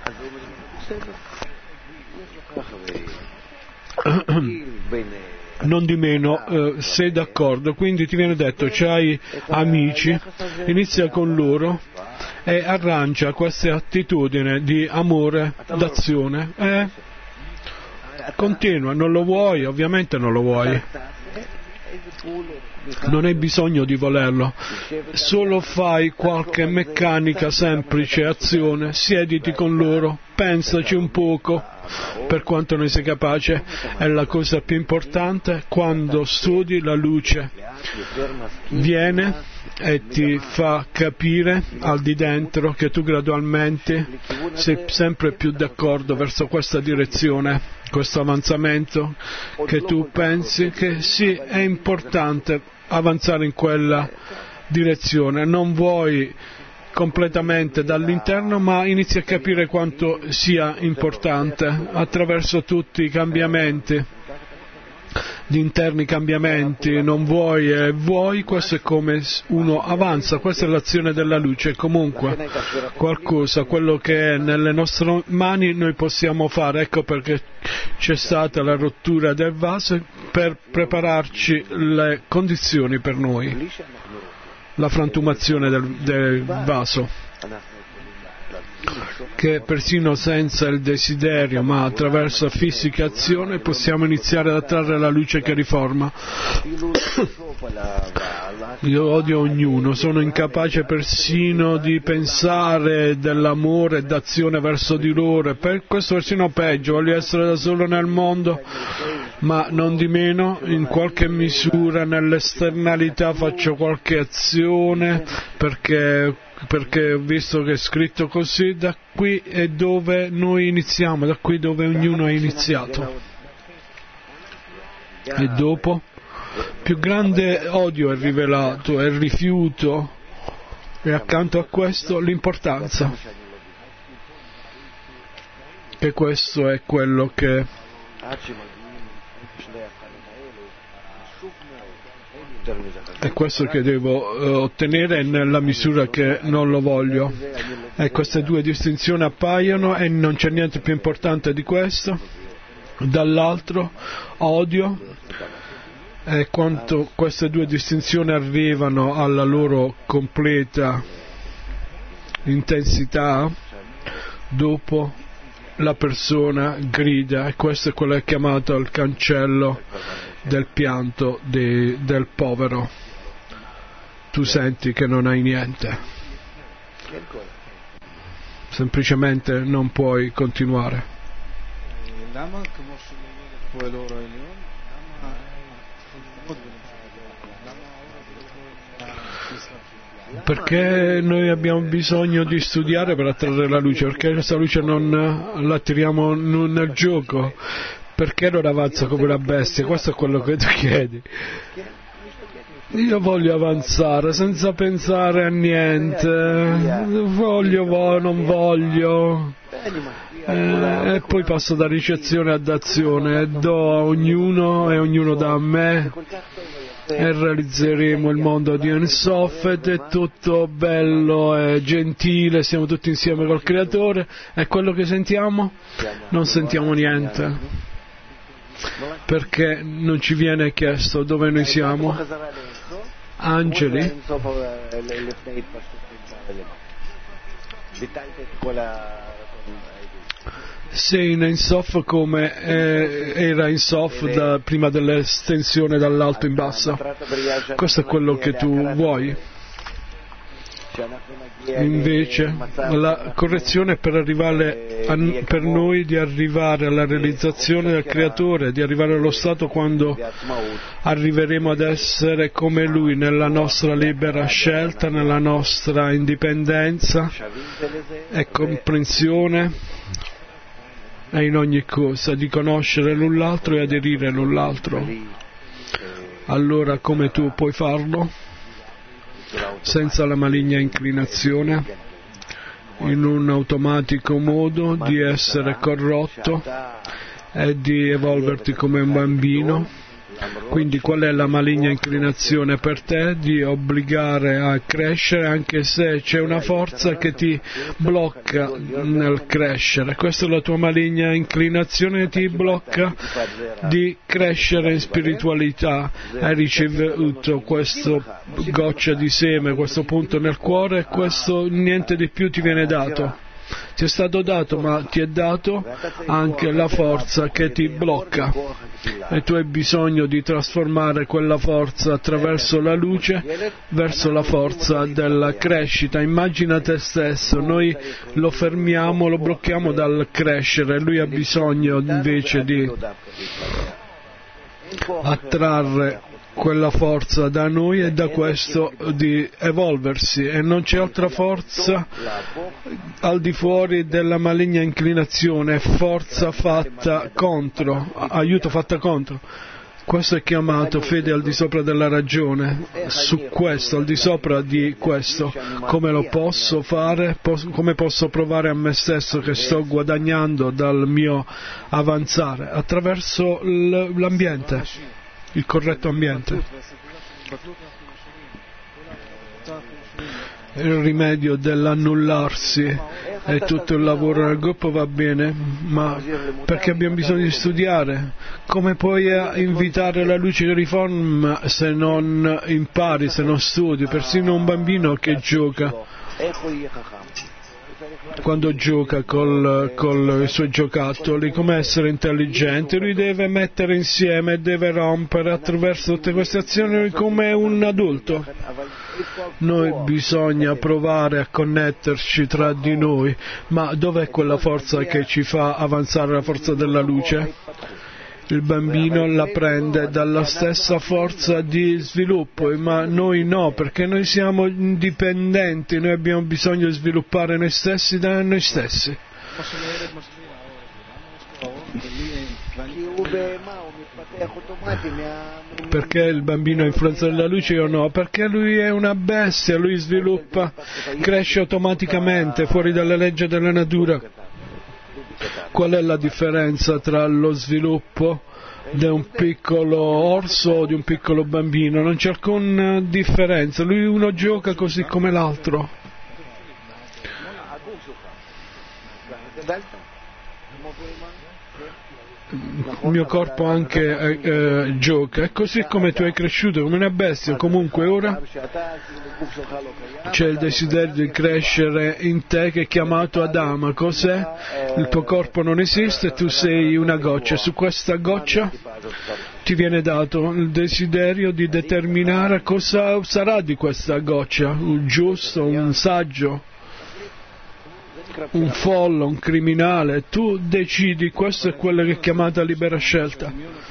Non di meno, eh, sei d'accordo, quindi ti viene detto, c'hai amici, inizia con loro e arrangia queste attitudini di amore, d'azione, e continua, non lo vuoi, ovviamente non lo vuoi. Non hai bisogno di volerlo, solo fai qualche meccanica semplice azione, siediti con loro, pensaci un poco, per quanto ne sei capace, è la cosa più importante. Quando studi la luce viene e ti fa capire al di dentro che tu gradualmente sei sempre più d'accordo verso questa direzione, questo avanzamento, che tu pensi che sì, è importante avanzare in quella direzione, non vuoi completamente dall'interno, ma inizi a capire quanto sia importante attraverso tutti i cambiamenti, gli interni cambiamenti, non vuoi e vuoi, questo è come uno avanza, questa è l'azione della luce. Comunque qualcosa, quello che è nelle nostre mani noi possiamo fare, ecco perché c'è stata la rottura del vaso per prepararci le condizioni per noi, la frantumazione del, del vaso, che persino senza il desiderio ma attraverso fisicazione possiamo iniziare ad attrarre la luce che riforma. Io odio ognuno, sono incapace persino di pensare dell'amore e d'azione verso di loro, e per questo persino peggio, voglio essere da solo nel mondo, ma non di meno in qualche misura nell'esternalità faccio qualche azione perché perché ho visto che è scritto così. Da qui è dove noi iniziamo, da qui dove ognuno è iniziato, e dopo più grande odio è rivelato, è il rifiuto, e accanto a questo l'importanza, e questo è quello che è questo che devo eh, ottenere nella misura che non lo voglio, e queste due distinzioni appaiono e non c'è niente più importante di questo. Dall'altro odio, e quanto queste due distinzioni arrivano alla loro completa intensità, dopo la persona grida, e questo è quello che è chiamato il cancello del pianto de, del povero. Tu senti che non hai niente, semplicemente non puoi continuare. Perché noi abbiamo bisogno di studiare per attrarre la luce, perché questa luce non la tiriamo nel gioco, perché non avanza come una bestia? Questo è quello che tu chiedi. Io voglio avanzare senza pensare a niente, voglio, voglio non voglio, eh, e poi passo da ricezione ad azione e do a ognuno e ognuno dà a me e realizzeremo il mondo di Ein Sof ed è tutto bello e gentile, siamo tutti insieme col Creatore. E quello che sentiamo? Non sentiamo niente, perché non ci viene chiesto dove noi siamo. Angeli? Sei in Ein Sof come eh, era Ein Sof da, prima dell'estensione dall'alto in basso. Questo è quello che tu vuoi. Invece la correzione è per arrivare a, per noi di arrivare alla realizzazione del Creatore, di arrivare allo stato quando arriveremo ad essere come Lui nella nostra libera scelta, nella nostra indipendenza e comprensione e in ogni cosa, di conoscere l'un l'altro e aderire l'un l'altro. Allora come tu puoi farlo? Senza la maligna inclinazione, in un automatico modo di essere corrotto e di evolverti come un bambino. Quindi qual è la maligna inclinazione per te? Di obbligare a crescere anche se c'è una forza che ti blocca nel crescere. Questa è la tua maligna inclinazione che ti blocca di crescere in spiritualità. Hai ricevuto questo goccia di seme, questo punto nel cuore e questo niente di più ti viene dato. Ti è stato dato, ma ti è dato anche la forza che ti blocca e tu hai bisogno di trasformare quella forza attraverso la luce verso la forza della crescita. Immagina te stesso, noi lo fermiamo, lo blocchiamo dal crescere, lui ha bisogno invece di attrarre quella forza da noi e da questo di evolversi, e non c'è altra forza al di fuori della maligna inclinazione, forza fatta contro, aiuto fatta contro. Questo è chiamato fede al di sopra della ragione. Su questo, al di sopra di questo, come lo posso fare? Pos- come posso provare a me stesso che sto guadagnando dal mio avanzare? Attraverso l- l'ambiente. Il corretto ambiente. Il rimedio dell'annullarsi e tutto il lavoro nel gruppo va bene, ma perché abbiamo bisogno di studiare? Come puoi invitare la luce che riforma se non impari, se non studi? Persino un bambino che gioca, quando gioca col, col i suoi giocattoli, come essere intelligente, lui deve mettere insieme, deve rompere attraverso tutte queste azioni come un adulto. Noi bisogna provare a connetterci tra di noi, ma dov'è quella forza che ci fa avanzare, la forza della luce? Il bambino la prende dalla stessa forza di sviluppo, ma noi no, perché noi siamo indipendenti, noi abbiamo bisogno di sviluppare noi stessi da noi stessi. Perché il bambino ha influenza della luce o no? Perché lui è una bestia, lui sviluppa, cresce automaticamente fuori dalle leggi della natura. Qual è la differenza tra lo sviluppo di un piccolo orso o di un piccolo bambino? Non c'è alcuna differenza, lui uno gioca così come l'altro. Il mio corpo anche eh, eh, gioca, è così come tu hai cresciuto come una bestia. Comunque ora c'è il desiderio di crescere in te che è chiamato Adama. Cos'è? Il tuo corpo non esiste, tu sei una goccia. Su questa goccia ti viene dato il desiderio di determinare cosa sarà di questa goccia, un giusto, un saggio, un follo, un criminale. Tu decidi, questo è quello che è chiamata libera scelta.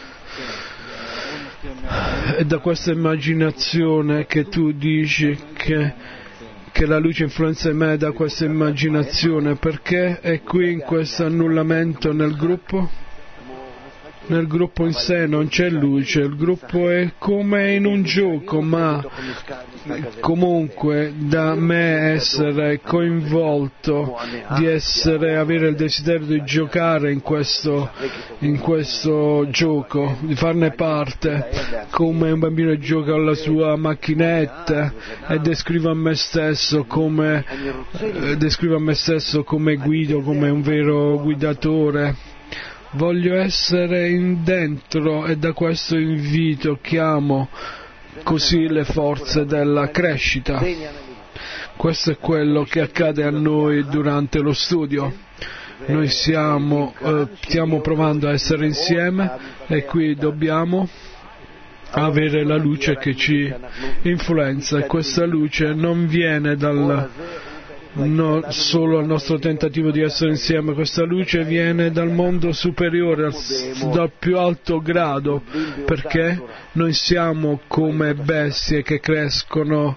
È da questa immaginazione che tu dici che, che la luce influenza me, da questa immaginazione, perché è qui in questo annullamento nel gruppo. Nel gruppo in sé non c'è luce, il gruppo è come in un gioco, ma comunque da me essere coinvolto, di essere, avere il desiderio di giocare in questo, in questo gioco, di farne parte, come un bambino gioca alla sua macchinetta e descrivo a me stesso come, eh, descrivo a me stesso come guido, come un vero guidatore. Voglio essere in dentro e da questo invito chiamo così le forze della crescita. Questo è quello che accade a noi durante lo studio. Noi siamo, eh, stiamo provando a essere insieme e qui dobbiamo avere la luce che ci influenza e questa luce non viene dal No, solo al nostro tentativo di essere insieme, questa luce viene dal mondo superiore, dal più alto grado, perché noi siamo come bestie che crescono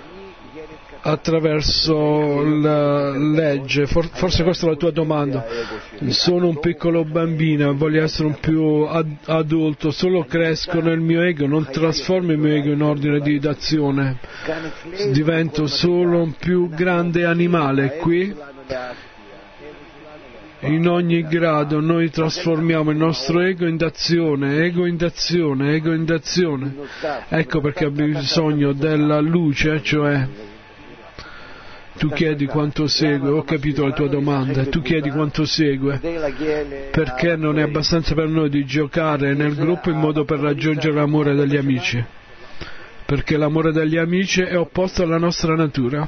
attraverso la legge. Forse questa è la tua domanda. Sono un piccolo bambino, voglio essere un più ad- adulto, solo cresco nel mio ego, non trasformo il mio ego in ordine di d'azione, divento solo un più grande animale. Qui in ogni grado noi trasformiamo il nostro ego in d'azione, ego in d'azione, ego in d'azione. Ecco perché abbiamo bisogno della luce, cioè tu chiedi quanto segue, ho capito la tua domanda, tu chiedi quanto segue, perché non è abbastanza per noi di giocare nel gruppo in modo per raggiungere l'amore degli amici, perché l'amore degli amici è opposto alla nostra natura.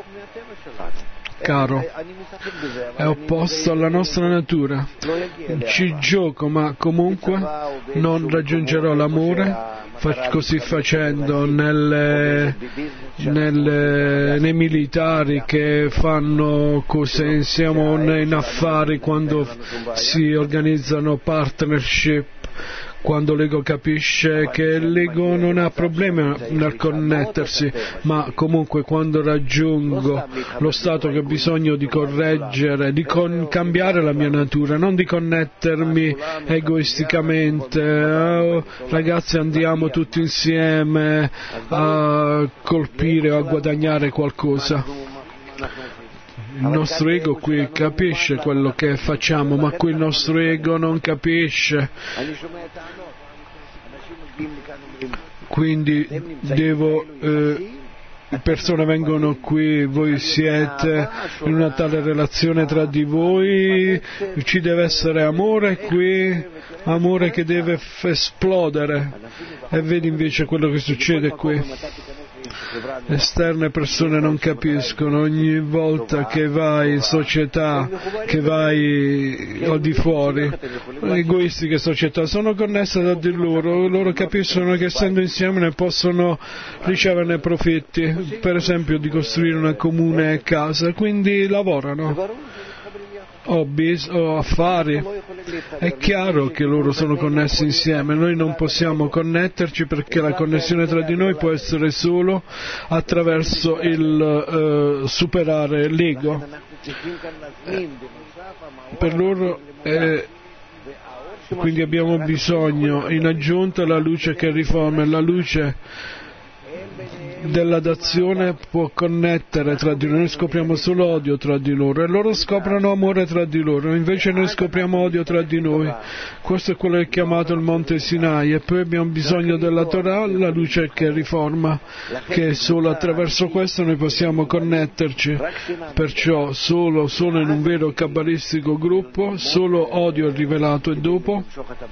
Caro, è opposto alla nostra natura. Ci gioco, ma comunque non raggiungerò l'amore. Così facendo nelle, nelle, nei militari che fanno cose, siamo in affari quando si organizzano partnership, quando l'ego capisce che l'ego non ha problemi nel connettersi, ma comunque quando raggiungo lo stato che ho bisogno di correggere, di con- cambiare la mia natura, non di connettermi egoisticamente, oh, ragazzi andiamo tutti insieme a colpire o a guadagnare qualcosa. Il nostro ego qui capisce quello che facciamo, ma qui il nostro ego non capisce. Quindi devo, eh, persone vengono qui, voi siete in una tale relazione tra di voi, ci deve essere amore qui, amore che deve f- esplodere. E vedi invece quello che succede qui. Esterne persone non capiscono, ogni volta che vai in società, che vai al di fuori, egoistiche società, sono connesse da di loro, loro capiscono che essendo insieme ne possono riceverne profitti, per esempio di costruire una comune casa, quindi lavorano. Hobby o affari, è chiaro che loro sono connessi insieme, noi non possiamo connetterci perché la connessione tra di noi può essere solo attraverso il uh, superare l'ego. Eh, per loro eh, quindi abbiamo bisogno, in aggiunta alla luce che riforma, la luce della d'azione può connettere tra di noi, noi scopriamo solo odio tra di loro e loro scoprono amore tra di loro, invece noi scopriamo odio tra di noi. Questo è quello che è chiamato il Monte Sinai e poi abbiamo bisogno della Torah, la luce che riforma, che solo attraverso questo noi possiamo connetterci. Perciò solo, solo in un vero cabalistico gruppo, solo odio è rivelato e dopo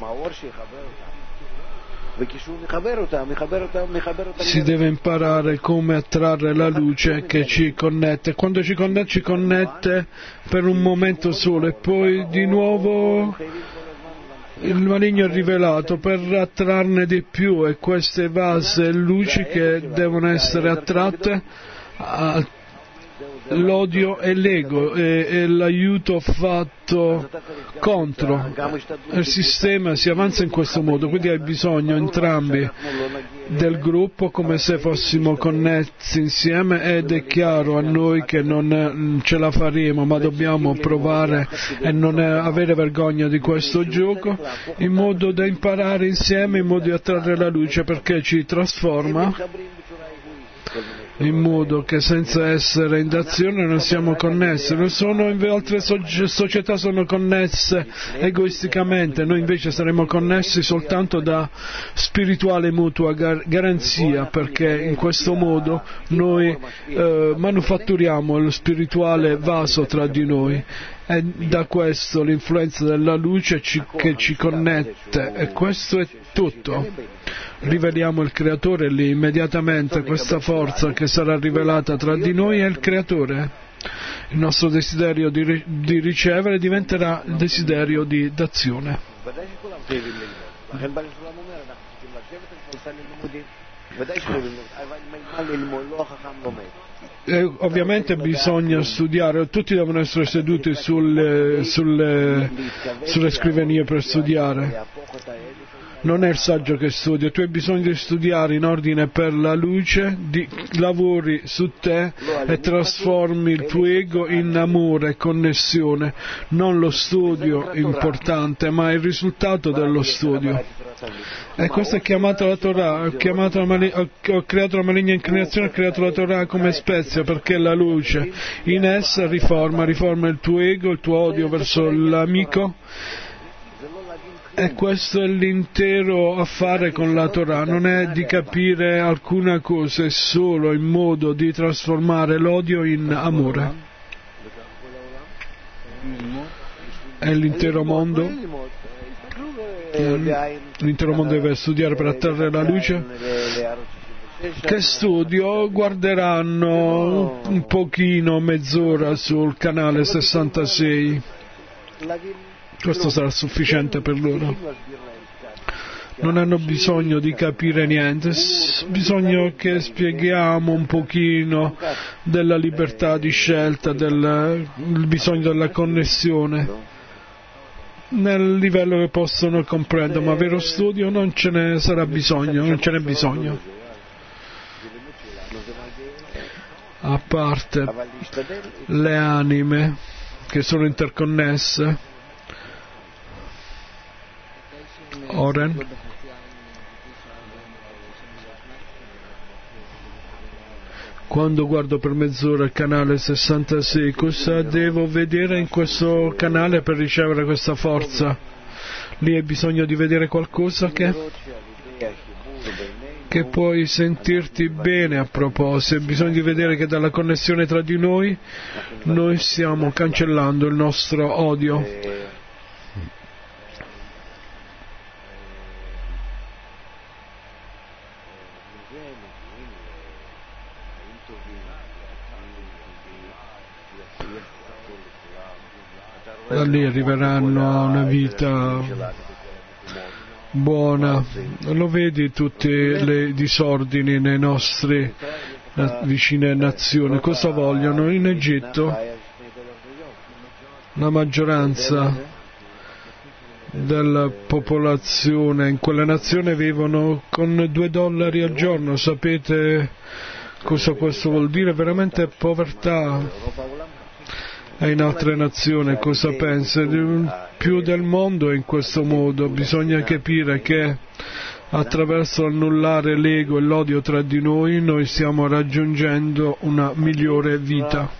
si deve imparare come attrarre la luce che ci connette. Quando ci connette, ci connette per un momento solo e poi di nuovo il maligno è rivelato per attrarne di più e queste vase e luci che devono essere attratte a l'odio e l'ego e, e l'aiuto fatto contro il sistema si avanza in questo modo, quindi hai bisogno entrambi del gruppo come se fossimo connessi insieme ed è chiaro a noi che non ce la faremo, ma dobbiamo provare e non avere vergogna di questo gioco in modo da imparare insieme, in modo di attrarre la luce perché ci trasforma in modo che senza essere in d'azione non siamo connessi. Non sono, in altre società sono connesse egoisticamente, noi invece saremo connessi soltanto da spirituale mutua gar- garanzia, perché in questo modo noi eh, manufatturiamo lo spirituale vaso tra di noi. È da questo l'influenza della luce ci, che ci connette, e questo è tutto. Riveliamo il Creatore lì, immediatamente questa forza che sarà rivelata tra di noi e il Creatore. Il nostro desiderio di, di ricevere diventerà il desiderio di d'azione. Eh, ovviamente bisogna studiare, tutti devono essere seduti sulle, sulle, sulle scrivanie per studiare. Non è il saggio che studia, tu hai bisogno di studiare in ordine per la luce, di, lavori su te e trasformi il tuo ego in amore e connessione. Non lo studio importante, ma il risultato dello studio. E questo è chiamato la Torah. Ho, chiamato la mali- ho creato la maligna inclinazione, ho creato la Torah come spezia, perché la luce in essa riforma, riforma il tuo ego, il tuo odio verso l'amico. E questo è l'intero affare con la Torah, non è di capire alcuna cosa, è solo il modo di trasformare l'odio in amore. È l'intero mondo, l'intero mondo deve studiare per attrarre la luce. Che studio? Guarderanno un pochino, mezz'ora sul canale sessantasei. Questo sarà sufficiente per loro. Non hanno bisogno di capire niente, bisogna che spieghiamo un pochino della libertà di scelta, del bisogno della connessione, nel livello che possono comprendere, ma vero studio non ce ne sarà bisogno, non ce n'è bisogno. A parte le anime che sono interconnesse, Oren, quando guardo per mezz'ora il canale sessantasei, cosa devo vedere in questo canale per ricevere questa forza? Lì hai bisogno di vedere qualcosa che, che puoi sentirti bene a proposito, hai bisogno di vedere che dalla connessione tra di noi noi stiamo cancellando il nostro odio. Da lì arriveranno a una vita buona. Lo vedi tutti i disordini nei nostri vicine nazioni. Cosa vogliono? In Egitto la maggioranza della popolazione in quella nazione vivono con due dollari al giorno. Sapete cosa questo vuol dire? Veramente povertà. E in altre nazioni cosa pensa? Più del mondo è in questo modo. Bisogna capire che attraverso annullare l'ego e l'odio tra di noi noi stiamo raggiungendo una migliore vita.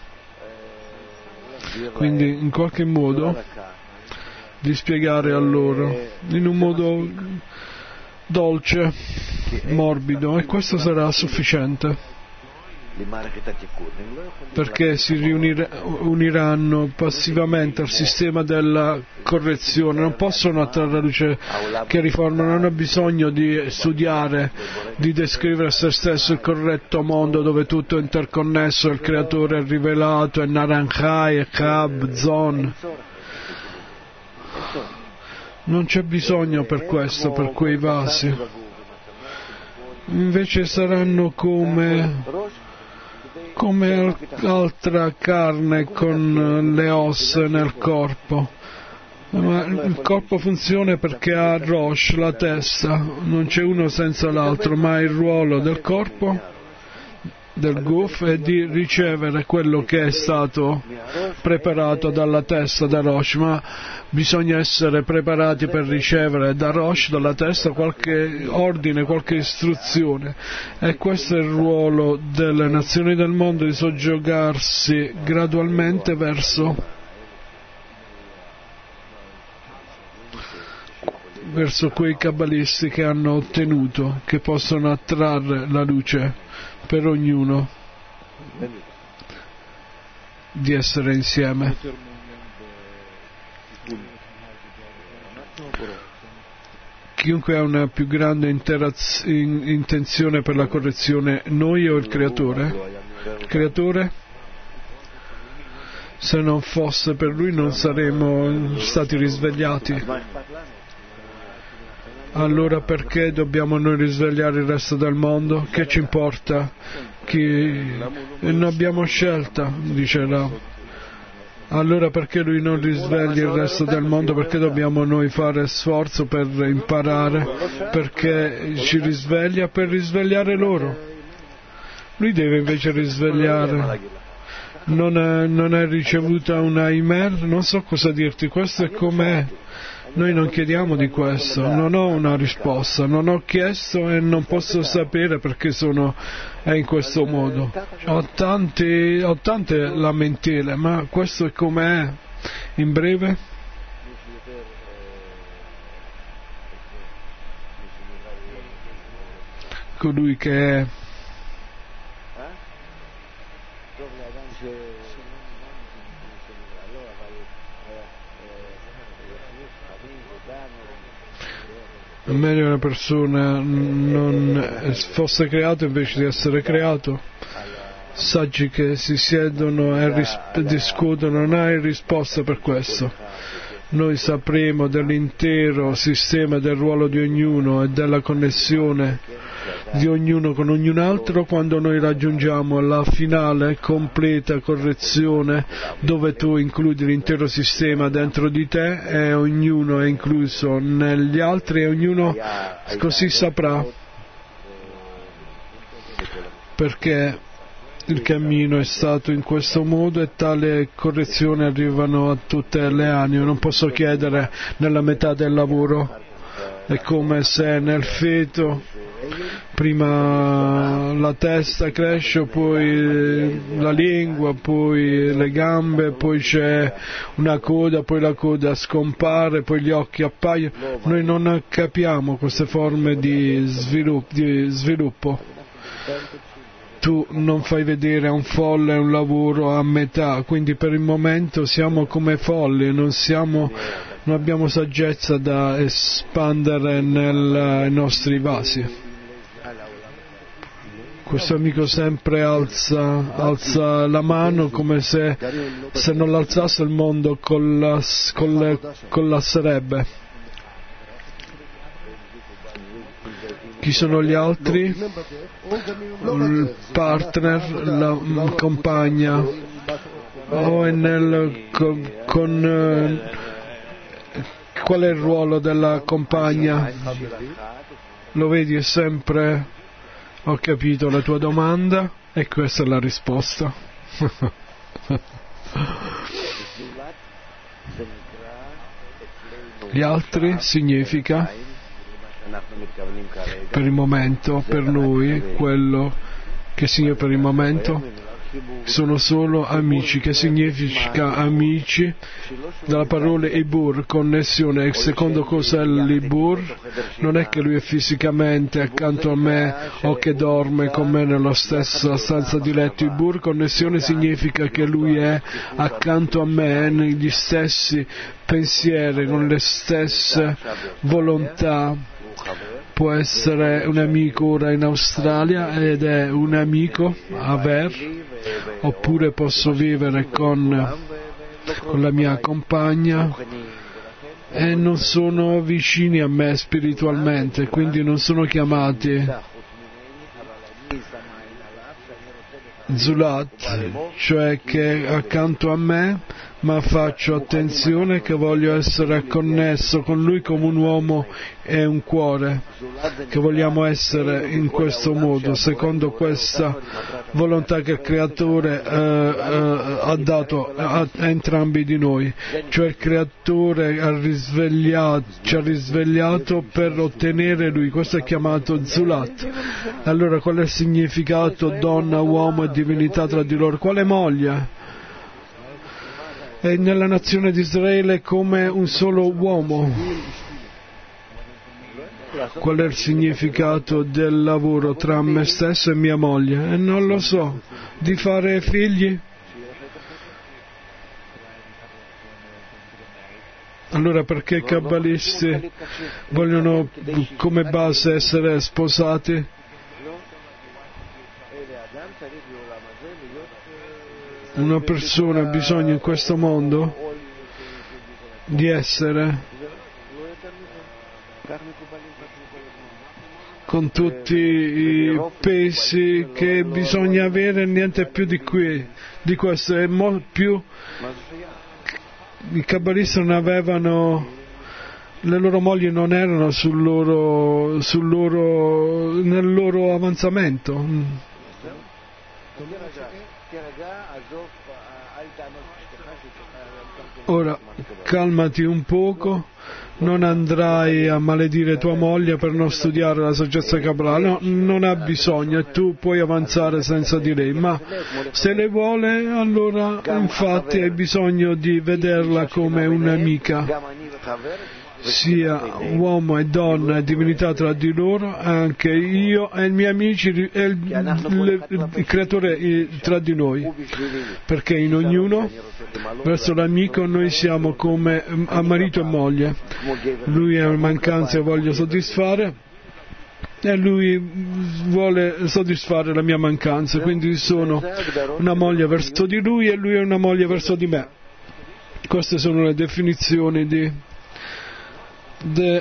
Quindi in qualche modo di spiegare a loro in un modo dolce, morbido, e questo sarà sufficiente, perché si riunir- uniranno passivamente al sistema della correzione. Non possono attrarre la luce che riforma, non hanno bisogno di studiare, di descrivere a se stesso il corretto mondo dove tutto è interconnesso, il creatore è rivelato, è Naranjai, è Kab, Zon. Non c'è bisogno per questo, per quei vasi. Invece saranno come come altra carne con le ossa nel corpo. Ma il corpo funziona perché ha Rosh, la testa, non c'è uno senza l'altro, ma il ruolo del corpo del Guf e di ricevere quello che è stato preparato dalla testa da Rosh, ma bisogna essere preparati per ricevere da Rosh, dalla testa, qualche ordine, qualche istruzione, e questo è il ruolo delle nazioni del mondo, di soggiogarsi gradualmente verso verso quei cabalisti che hanno ottenuto, che possono attrarre la luce per ognuno di essere insieme. Chiunque ha una più grande interaz- in- intenzione per la correzione, noi o il Creatore? Il Creatore? Se non fosse per Lui non saremmo stati risvegliati. Allora perché dobbiamo noi risvegliare il resto del mondo? Che ci importa? Che non abbiamo scelta, dice Rav. Allora perché Lui non risveglia il resto del mondo? Perché dobbiamo noi fare sforzo per imparare? Perché ci risveglia per risvegliare loro. Lui deve invece risvegliare. Non, è, non hai ricevuta una email? Non so cosa dirti, questo è com'è. Noi non chiediamo di questo, non ho una risposta, non ho chiesto e non posso sapere perché sono è in questo modo. Ho, tanti, ho tante lamentele, ma questo è com'è. In breve? Colui che è è meglio una persona non fosse creato invece di essere creato. Saggi che si siedono e ris- discutono, non hai risposta per questo. Noi sapremo dell'intero sistema, del ruolo di ognuno e della connessione di ognuno con ognuno altro quando noi raggiungiamo la finale completa correzione, dove tu includi l'intero sistema dentro di te e ognuno è incluso negli altri e ognuno così saprà, perché il cammino è stato in questo modo e tale correzioni arrivano a tutte le anime. Non posso chiedere nella metà del lavoro, è come se nel feto prima la testa cresce, poi la lingua, poi le gambe, poi c'è una coda, poi la coda scompare, poi gli occhi appaiono. Noi non capiamo queste forme di sviluppo, di sviluppo. Tu non fai vedere a un folle un lavoro a metà, quindi per il momento siamo come folli, non siamo, non abbiamo saggezza da espandere nel, nei nostri vasi. Questo amico sempre alza, alza la mano come se, se non l'alzasse il mondo collas, coll, collasserebbe. Chi sono gli altri? Il partner, la compagna, o è nel, con, con qual è il ruolo della compagna? Lo vedi, è sempre... Ho capito la tua domanda e questa è la risposta. Gli altri significa, per il momento, per noi, quello che significa per il momento, sono solo amici. Che significa amici? Dalla parola Ibur, connessione. E secondo cosa è l'Ibur? Non è che lui è fisicamente accanto a me o che dorme con me nella stessa stanza di letto. Ibur, connessione, significa che lui è accanto a me negli stessi pensieri, con le stesse volontà. Può essere un amico ora in Australia ed è un amico a Ver, oppure posso vivere con, con la mia compagna e non sono vicini a me spiritualmente, quindi non sono chiamati Zulat, cioè che accanto a me, ma faccio attenzione che voglio essere connesso con Lui come un uomo e un cuore, che vogliamo essere in questo modo, secondo questa volontà che il Creatore eh, eh, ha dato a, a entrambi di noi. Cioè il Creatore ha risvegliato, ci ha risvegliato per ottenere Lui, questo è chiamato Zulat. Allora qual è il significato donna, uomo e divinità tra di loro? Quale moglie? È nella nazione di Israele come un solo uomo. Qual è il significato del lavoro tra me stesso e mia moglie? E non lo so. Di fare figli? Allora perché i kabbalisti vogliono come base essere sposati? Una persona ha bisogno in questo mondo di essere con tutti i pesi che bisogna avere, niente più di qui, di questo, e mo più i kabbalisti non avevano, le loro mogli non erano sul loro, sul loro, nel loro avanzamento. Ora calmati un poco, non andrai a maledire tua moglie per non studiare la saggezza cabbalale, no, non ha bisogno e tu puoi avanzare senza di lei, ma se le vuole allora infatti hai bisogno di vederla come un'amica. Sia uomo e donna e divinità tra di loro, anche io e i miei amici e il, il, il, il creatore tra di noi, perché in ognuno verso l'amico noi siamo come a marito e moglie. Lui ha mancanze e voglio soddisfare e lui vuole soddisfare la mia mancanza, quindi sono una moglie verso di lui e lui è una moglie verso di me. Queste sono le definizioni di De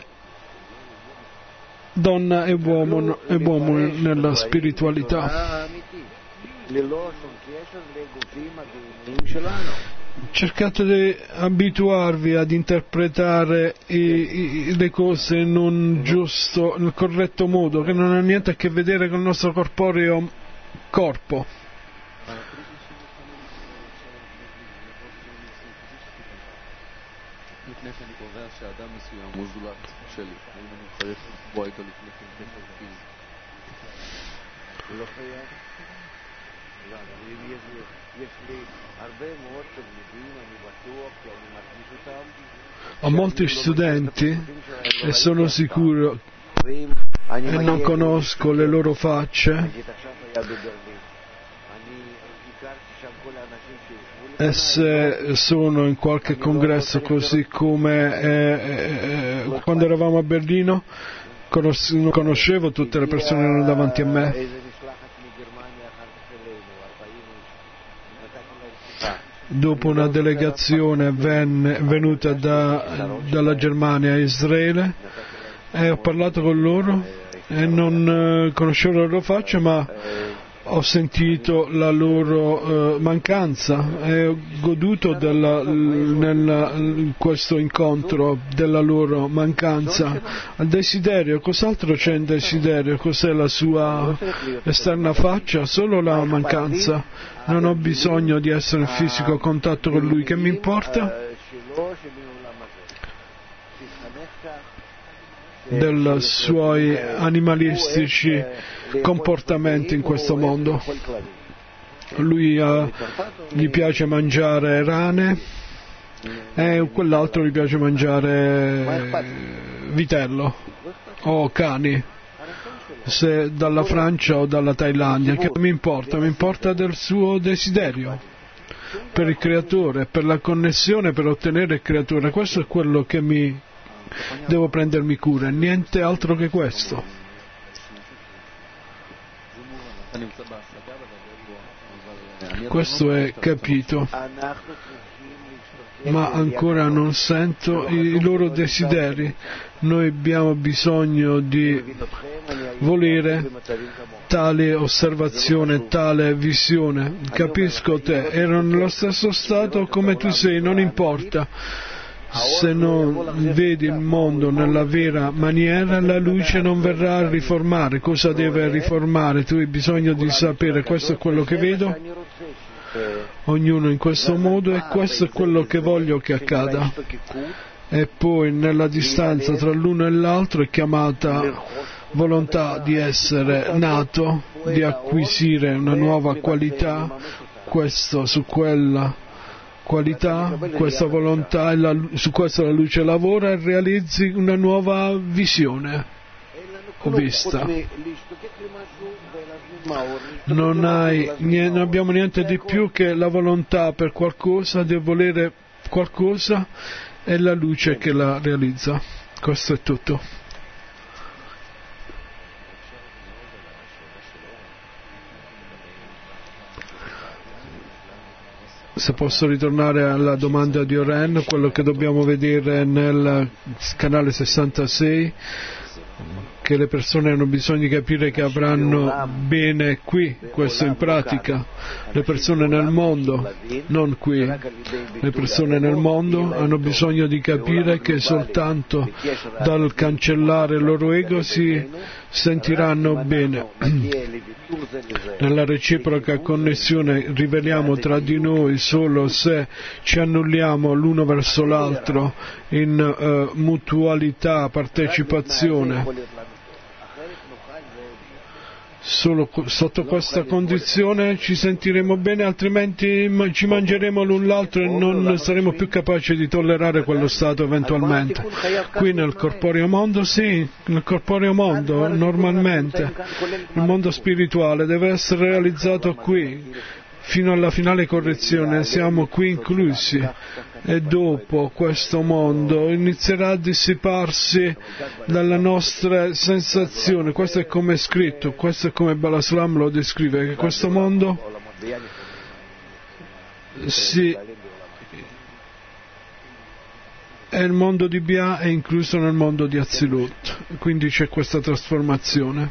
donna e uomo, e uomo nella spiritualità. Cercate di abituarvi ad interpretare i, i, le cose in un giusto, nel corretto modo, che non ha niente a che vedere con il nostro corporeo corpo. לפני שאני קובע שאדם מסוים הוא זולת שלי, האם אני צריך לקבוע איתו לפני כן קשר פיזי? לא חייב. יש לי הרבה מאוד תלמידים, אני בטוח, כי אני מרגיש אותם. Ho molti studenti e sono sicuro e non conosco le loro facce. E se sono in qualche congresso così come eh, eh, quando eravamo a Berlino, conos- non conoscevo tutte le persone che erano davanti a me. Dopo una delegazione venne, venuta da, dalla Germania a Israele e ho parlato con loro e non eh, conoscevo la loro faccia, ma ho sentito la loro uh, mancanza e ho goduto della, nella, in questo incontro della loro mancanza. Il desiderio, cos'altro c'è in desiderio? Cos'è la sua esterna faccia? Solo la mancanza. Non ho bisogno di essere in fisico contatto con lui. Che mi importa? Dei suoi animalistici comportamenti in questo mondo. Lui uh, gli piace mangiare rane e quell'altro gli piace mangiare vitello o cani, se dalla Francia o dalla Thailandia. Che mi importa? Mi importa del suo desiderio per il creatore, per la connessione, per ottenere il creatore. Questo è quello che mi devo prendermi cura, niente altro che questo. Questo è capito, ma ancora non sento i loro desideri. Noi abbiamo bisogno di volere tale osservazione, tale visione. Capisco te, ero nello stesso stato come tu sei, non importa. Se non vedi il mondo nella vera maniera, la luce non verrà a riformare. Cosa deve riformare? Tu hai bisogno di sapere, questo è quello che vedo, ognuno in questo modo, e questo è quello che voglio che accada. E poi nella distanza tra l'uno e l'altro è chiamata volontà di essere nato, di acquisire una nuova qualità, questo su quella qualità, questa volontà, e la, su questo la luce lavora e realizzi una nuova visione o vista. Non, hai, non abbiamo niente di più che la volontà per qualcosa, di volere qualcosa, e la luce che la realizza. Questo è tutto. Se posso ritornare alla domanda di Oren, quello che dobbiamo vedere nel canale sessantasei, che le persone hanno bisogno di capire che avranno bene qui, questo in pratica. Le persone nel mondo, non qui, le persone nel mondo hanno bisogno di capire che soltanto dal cancellare il loro ego si sentiranno bene. Nella reciproca connessione riveliamo tra di noi solo se ci annulliamo l'uno verso l'altro in uh, mutualità, partecipazione. Solo sotto questa condizione ci sentiremo bene, altrimenti ci mangeremo l'un l'altro e non saremo più capaci di tollerare quello stato eventualmente. Qui nel corporeo mondo, sì, nel corporeo mondo, normalmente, il mondo spirituale deve essere realizzato qui, fino alla finale correzione, siamo qui inclusi. E dopo questo mondo inizierà a dissiparsi dalle nostre sensazioni. Questo è come è scritto, questo è come Balasulam lo descrive, che questo mondo si, è il mondo di Bia è incluso nel mondo di Azilut, quindi c'è questa trasformazione.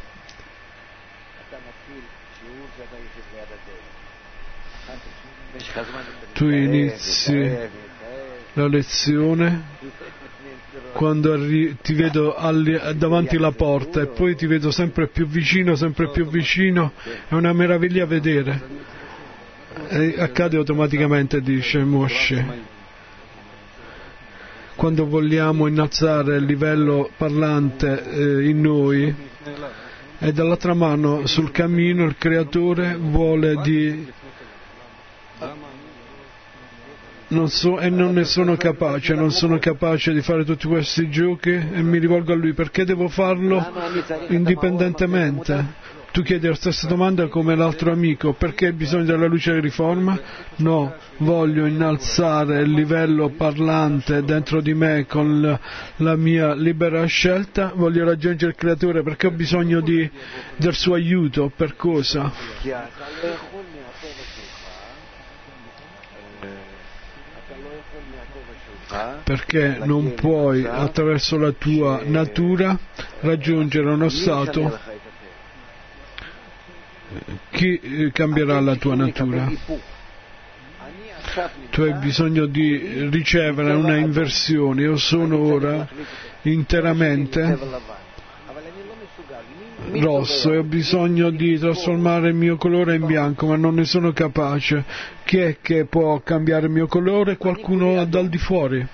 Tu inizi la lezione quando arri- ti vedo alli- davanti alla porta e poi ti vedo sempre più vicino, sempre più vicino, è una meraviglia vedere. E accade automaticamente, dice Moshe. Quando vogliamo innalzare il livello parlante eh, in noi, e dall'altra mano sul cammino il Creatore vuole di Non so, e non ne sono capace, non sono capace di fare tutti questi giochi, e mi rivolgo a lui, perché devo farlo indipendentemente? Tu chiedi la stessa domanda come l'altro amico, perché hai bisogno della luce di riforma? No, voglio innalzare il livello parlante dentro di me con la, la mia libera scelta, voglio raggiungere il Creatore perché ho bisogno di, del suo aiuto. Per cosa? Perché non puoi attraverso la tua natura raggiungere uno stato. Chi cambierà la tua natura? Tu hai bisogno di ricevere una inversione. Io sono ora interamente rosso e ho bisogno di trasformare il mio colore in bianco, ma non ne sono capace. Chi è che può cambiare il mio colore? Qualcuno dal di fuori.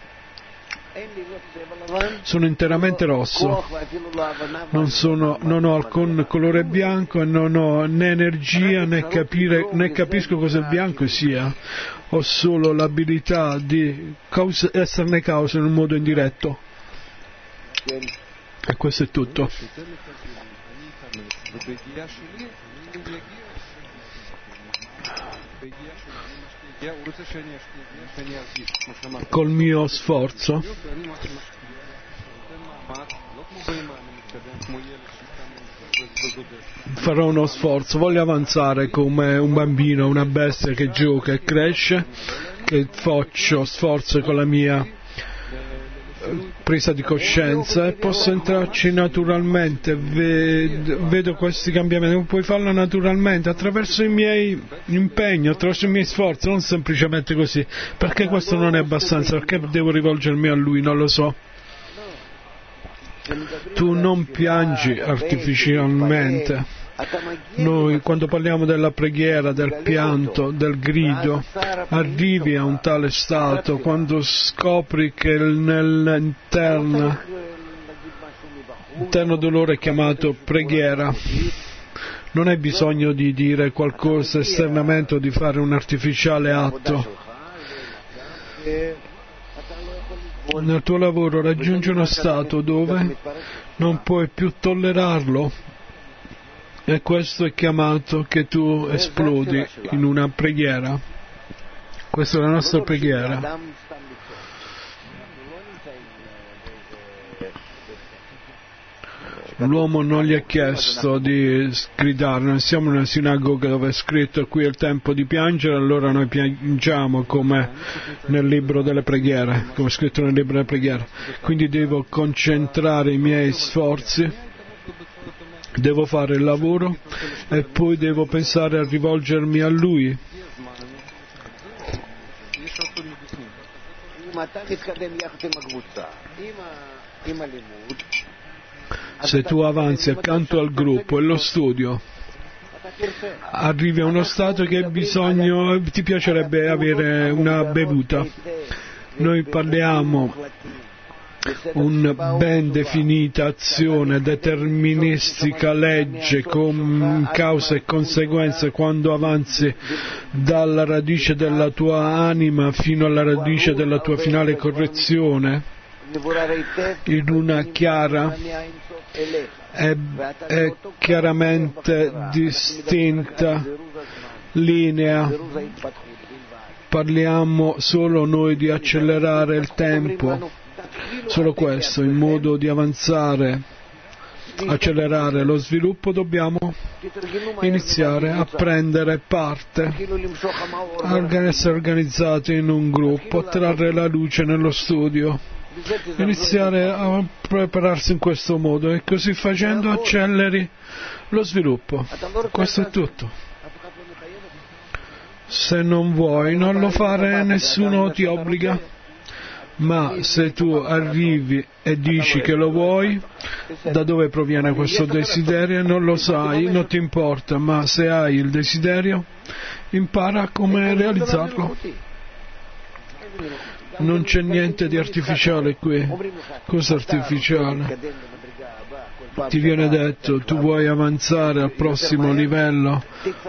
Sono interamente rosso, non, sono, non ho alcun colore bianco e non ho né energia né, capire, né capisco cosa il bianco sia. Ho solo l'abilità di causa, esserne causa in un modo indiretto. E questo è tutto. Col mio sforzo farò uno sforzo, voglio avanzare come un bambino, una bestia che gioca e cresce, che faccio sforzo con la mia presa di coscienza e posso entrarci naturalmente, vedo, vedo questi cambiamenti, puoi farlo naturalmente attraverso i miei impegni, attraverso i miei sforzi, non semplicemente così, perché questo non è abbastanza, perché devo rivolgermi a lui, non lo so. Tu non piangi artificialmente. Noi quando parliamo della preghiera, del pianto, del grido, arrivi a un tale stato quando scopri che nell'interno interno dolore è chiamato preghiera. Non hai bisogno di dire qualcosa esternamente o di fare un artificiale atto. Nel tuo lavoro raggiungi uno stato dove non puoi più tollerarlo. E questo è chiamato che tu esplodi in una preghiera. Questa è la nostra preghiera. L'uomo non gli ha chiesto di gridare, non siamo in una sinagoga dove è scritto qui è il tempo di piangere, allora noi piangiamo come nel libro delle preghiere, come è scritto nel libro delle preghiere. Quindi devo concentrare i miei sforzi, devo fare il lavoro e poi devo pensare a rivolgermi a Lui. Se tu avanzi accanto al gruppo e lo studio, arrivi a uno stato che hai bisogno, ti piacerebbe avere una bevuta. Noi parliamo una ben definita azione deterministica legge con cause e conseguenze quando avanzi dalla radice della tua anima fino alla radice della tua finale correzione in una chiara e, e chiaramente distinta linea. Parliamo solo noi di accelerare il tempo, solo questo, in modo di avanzare, accelerare lo sviluppo dobbiamo iniziare a prendere parte, a essere organizzati in un gruppo, a trarre la luce nello studio, iniziare a prepararsi in questo modo e così facendo acceleri lo sviluppo. Questo è tutto. Se non vuoi non lo fare, nessuno ti obbliga. Ma se tu arrivi e dici che lo vuoi, da dove proviene questo desiderio? Non lo sai, non ti importa, ma se hai il desiderio, impara come realizzarlo. Non c'è niente di artificiale qui. Cosa artificiale? Ti viene detto, tu vuoi avanzare al prossimo livello,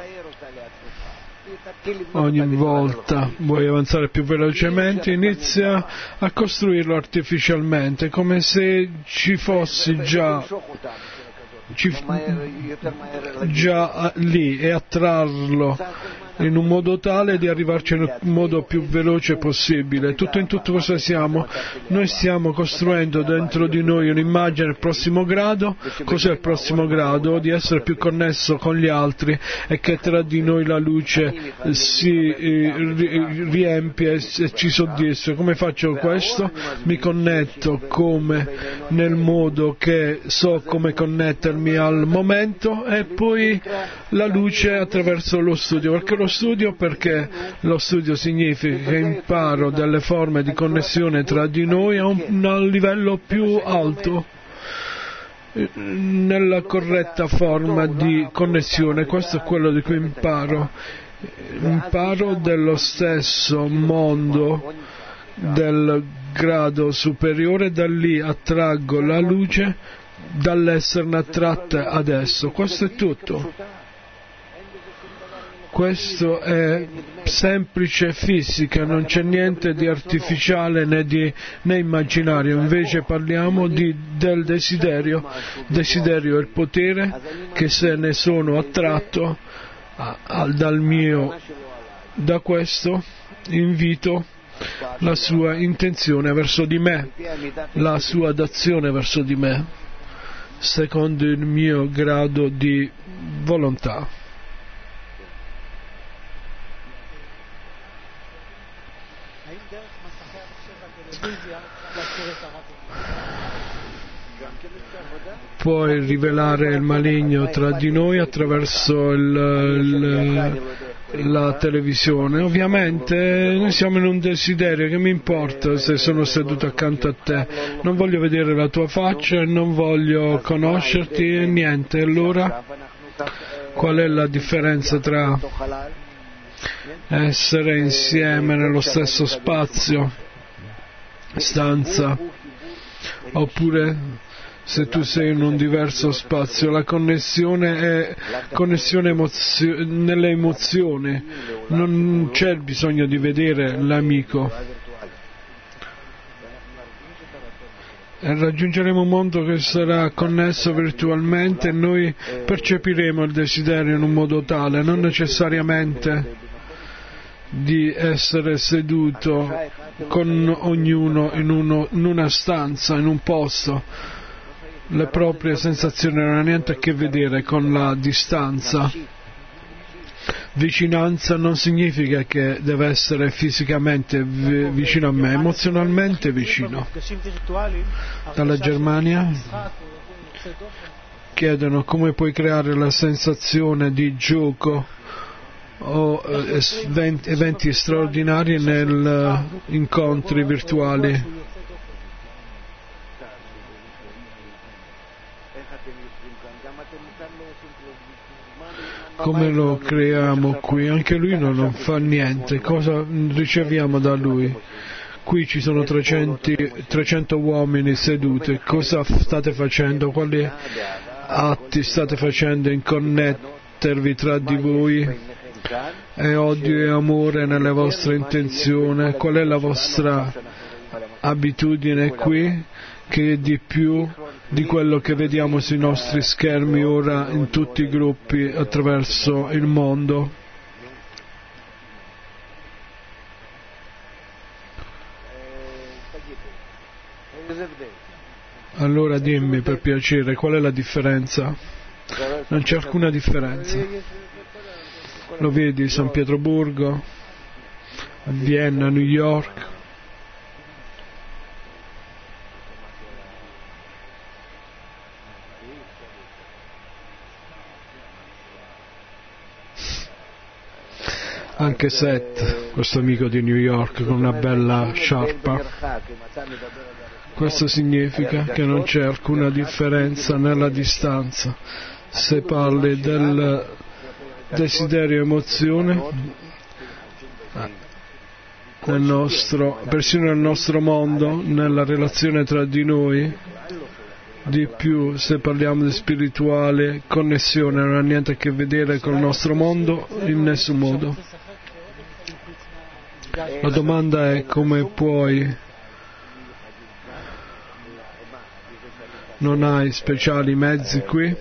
ogni volta vuoi avanzare più velocemente, inizia a costruirlo artificialmente, come se ci fossi già, ci, già lì e attrarlo in un modo tale di arrivarci nel modo più veloce possibile. Tutto in tutto cosa siamo? Noi stiamo costruendo dentro di noi un'immagine del prossimo grado. Cos'è il prossimo grado? Di essere più connesso con gli altri e che tra di noi la luce si eh, riempie e ci soddisfa. Come faccio questo? Mi connetto come nel modo che so come connettermi al momento e poi la luce attraverso lo studio, perché lo studio perché lo studio significa che imparo delle forme di connessione tra di noi a un, a un livello più alto, nella corretta forma di connessione. Questo è quello di cui imparo. Imparo dello stesso mondo del grado superiore, da lì attraggo la luce dall'esserne attratta adesso. Questo è tutto. Questo è semplice fisica, non c'è niente di artificiale né, di, né immaginario, invece parliamo di, del desiderio. Desiderio è il potere che se ne sono attratto a, a, dal mio, da questo invito la sua intenzione verso di me, la sua d'azione verso di me. secondo il mio grado di volontà. Puoi rivelare il maligno tra di noi attraverso il, il, la televisione. Ovviamente noi siamo in un desiderio, che mi importa se sono seduto accanto a te, non voglio vedere la tua faccia e non voglio conoscerti e niente. Allora qual è la differenza tra essere insieme nello stesso spazio, stanza, oppure se tu sei in un diverso spazio? La connessione è connessione emozio- nelle emozioni, non c'è il bisogno di vedere l'amico. E raggiungeremo un mondo che sarà connesso virtualmente e noi percepiremo il desiderio in un modo tale, non necessariamente di essere seduto con ognuno in, uno, in una stanza, in un posto. Le proprie sensazioni non hanno niente a che vedere con la distanza. Vicinanza non significa che deve essere fisicamente vi- vicino a me, emozionalmente vicino. Dalla Germania chiedono come puoi creare la sensazione di gioco o eh, eventi, eventi straordinari negli incontri virtuali. Come lo creiamo qui? Anche lui non, non fa niente. Cosa riceviamo da lui? Qui ci sono trecento, trecento uomini seduti. Cosa state facendo? Quali atti state facendo in connettervi tra di voi? È odio e amore nelle vostre intenzioni? Qual è la vostra abitudine qui? Che è di più di quello che vediamo sui nostri schermi ora in tutti i gruppi attraverso il mondo. Allora dimmi per piacere, qual è la differenza? Non c'è alcuna differenza. Lo vedi, San Pietroburgo, Vienna, New York. Anche Seth, questo amico di New York con una bella sciarpa. Questo significa che non c'è alcuna differenza nella distanza. Se parli del desiderio e emozione, nel nostro, persino nel nostro mondo, nella relazione tra di noi, di più se parliamo di spirituale, connessione non ha niente a che vedere con il nostro mondo in nessun modo. La domanda è come puoi, non hai speciali mezzi qui?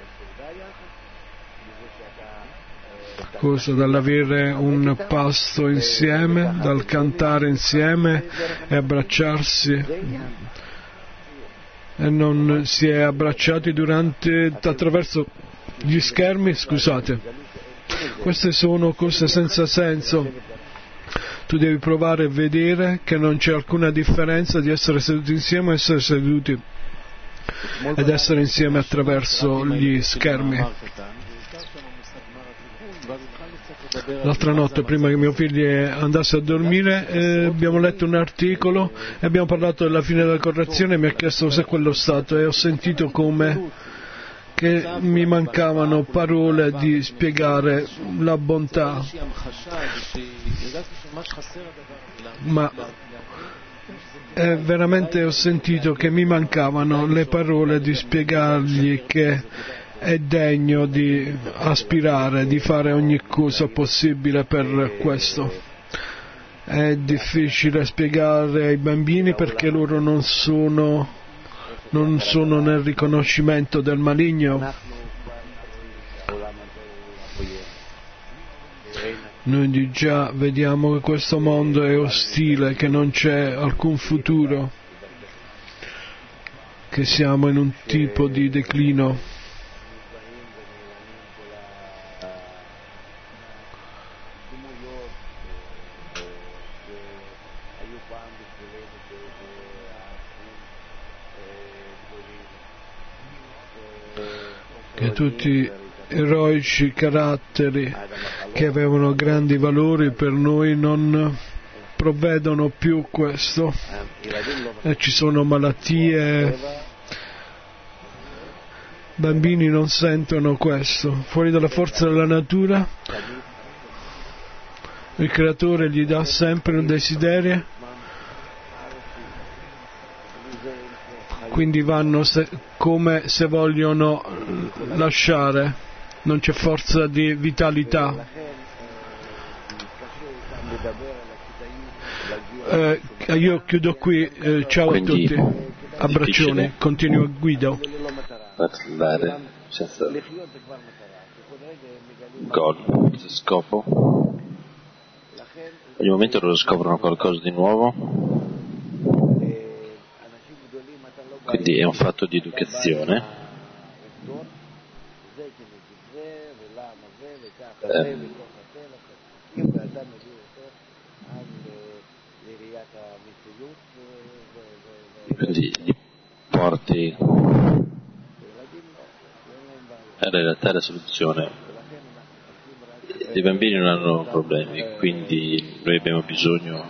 Cosa? Dall'avere un pasto insieme, dal cantare insieme e abbracciarsi? E non si è abbracciati durante, attraverso gli schermi? Scusate. Queste sono cose senza senso. Tu devi provare a vedere che non c'è alcuna differenza di essere seduti insieme e essere seduti ed essere insieme attraverso gli schermi. L'altra notte, prima che mio figlio andasse a dormire, eh, abbiamo letto un articolo e abbiamo parlato della fine della correzione e mi ha chiesto se quello stato e ho sentito come che mi mancavano parole di spiegare la bontà, ma eh, veramente ho sentito che mi mancavano le parole di spiegargli che è degno di aspirare, di fare ogni cosa possibile per questo. È difficile spiegare ai bambini perché loro non sono non sono nel riconoscimento del maligno. Noi già vediamo che questo mondo è ostile, che non c'è alcun futuro, che che siamo in un tipo di declino. Che tutti eroici caratteri che avevano grandi valori per noi non provvedono più questo, e ci sono malattie, bambini non sentono questo, fuori dalla forza della natura il creatore gli dà sempre un desiderio, quindi vanno se, come se vogliono lasciare, non c'è forza di vitalità. Eh, io chiudo qui, eh, ciao Quindi, a tutti, abbraccioni, continua Guido. Parlare senza goal, senza scopo. Ogni momento loro scoprono qualcosa di nuovo, quindi è un fatto di educazione. Eh, quindi li porti alla realtà e alla soluzione. I bambini non hanno problemi, quindi noi abbiamo bisogno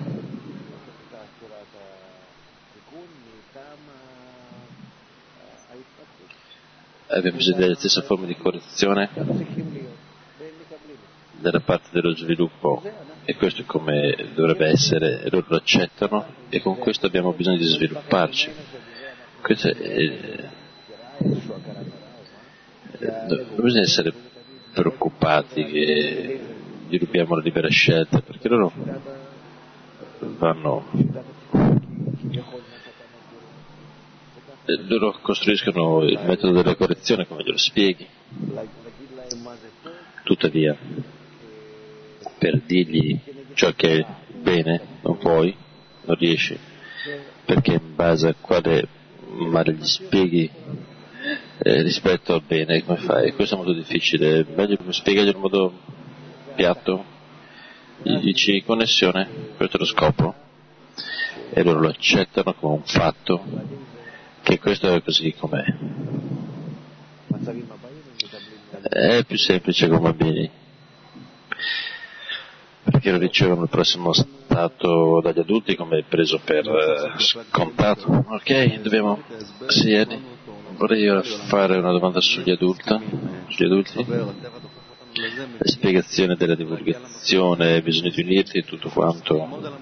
abbiamo bisogno della stessa forma di correzione dalla parte dello sviluppo, e questo è come dovrebbe essere, e loro lo accettano, e con questo abbiamo bisogno di svilupparci. Questo è, non bisogna essere preoccupati che gli rubiamo la libera scelta, perché loro vanno loro costruiscono il metodo della correzione come glielo spieghi. Tuttavia, per dirgli ciò che è bene non puoi, non riesci, perché in base a quale male gli spieghi eh, rispetto al bene, come fai? Questo è molto difficile. Meglio spiegargli in modo piatto, gli dici connessione, questo è lo scopo, e loro lo accettano come un fatto, che questo è così com'è. È più semplice con bambini, perché lo ricevono il prossimo stato dagli adulti come preso per eh, scontato. Ok, dobbiamo... Sì, Eddie, vorrei ora fare una domanda sugli adulti, sugli adulti. La spiegazione della divulgazione, bisogna di unirti e tutto quanto.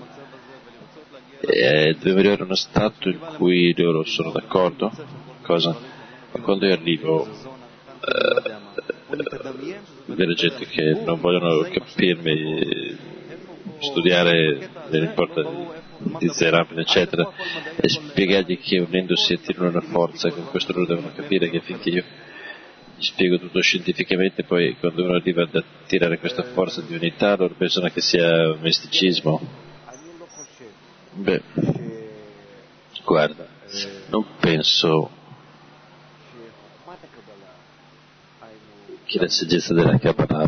E dobbiamo arrivare a uno stato in cui loro sono d'accordo. Cosa? Ma quando io arrivo eh, della gente che non vogliono capirmi, studiare, non importa di Zerabin eccetera, e spiegargli che unendosi attirano una forza, con questo loro devono capire che finché io gli spiego tutto scientificamente, poi quando uno arriva ad attirare questa forza di unità loro pensano che sia misticismo. Beh, guarda, non penso che la saggezza della Kabbalah,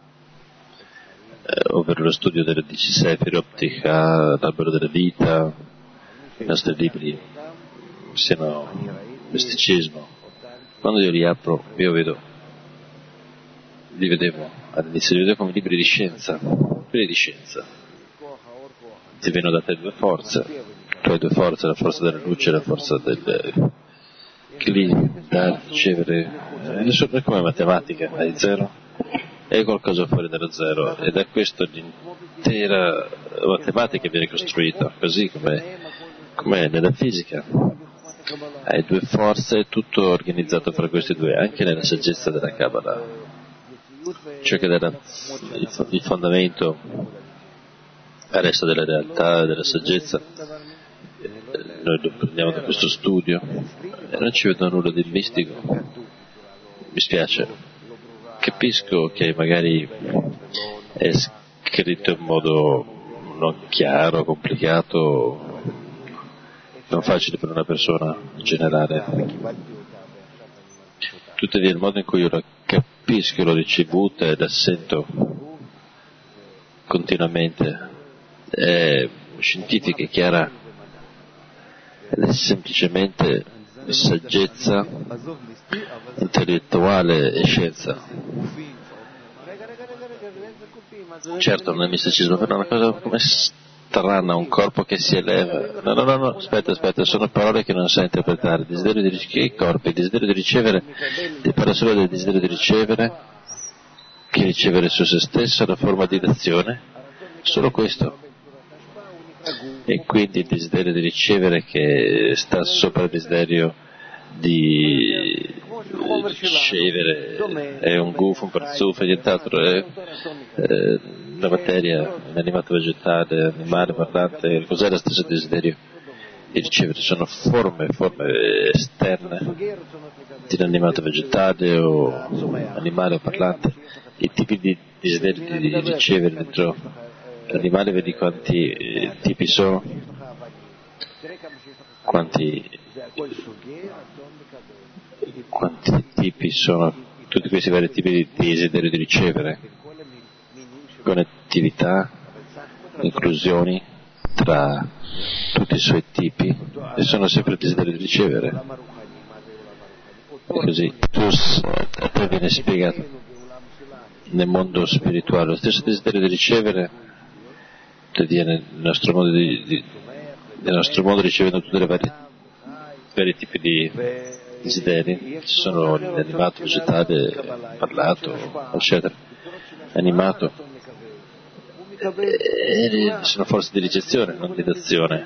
eh, ovvero lo studio delle dieci sefire, ottica, l'albero della vita, i nostri libri, siano misticismo. Quando io li apro, io vedo, li vedevo all'inizio, li vedevo come libri di scienza, libri di scienza. Ti vengono date due forze, tu hai due forze, la forza della luce e la forza del... che lì da ricevere, è come matematica, hai zero e qualcosa fuori dallo zero, ed è questo l'intera matematica viene costruita, così come come nella fisica. Hai due forze, tutto organizzato fra questi due, anche nella saggezza della Kabbalah, cioè che dà il fondamento al resto della realtà e della saggezza. Noi lo prendiamo da questo studio e non ci vedo nulla di mistico. Mi spiace, capisco che magari è scritto in modo non chiaro, complicato, non facile per una persona generale. Tuttavia il modo in cui io la capisco, l'ho ricevuta e la sento continuamente è scientifica e chiara, ed è semplicemente saggezza intellettuale e scienza. Certo non è misticismo, però è una cosa come strana, un corpo che si eleva. No, no, no, no, aspetta, aspetta, sono parole che non sai interpretare. Il desiderio di ricevere, che corpi? Il desiderio di ricevere, ti parla solo del desiderio di ricevere, che ricevere su se stesso è una forma di d'azione, solo questo. E quindi il desiderio di ricevere che sta sopra il desiderio di ricevere è un gufo, un parzufo e nient'altro, è eh, la materia, l'animato vegetale, animale, parlante, cos'è lo stesso desiderio di ricevere? Sono forme, forme esterne di un animato vegetale o animale o parlante, i tipi di desideri di ricevere dentro l'animale, vedi quanti eh, tipi sono, quanti quanti tipi sono, tutti questi vari tipi di desiderio di ricevere, connettività, inclusioni tra tutti i suoi tipi, e sono sempre il desiderio di ricevere. E così tu, a te viene spiegato nel mondo spirituale lo stesso desiderio di ricevere viene nel nostro modo di, di nel nostro modo ricevendo tutti i vari, vari tipi di desideri. Ci sono l'animato, vegetale, parlato, eccetera, animato, e sono forze di ricezione, non di d'azione,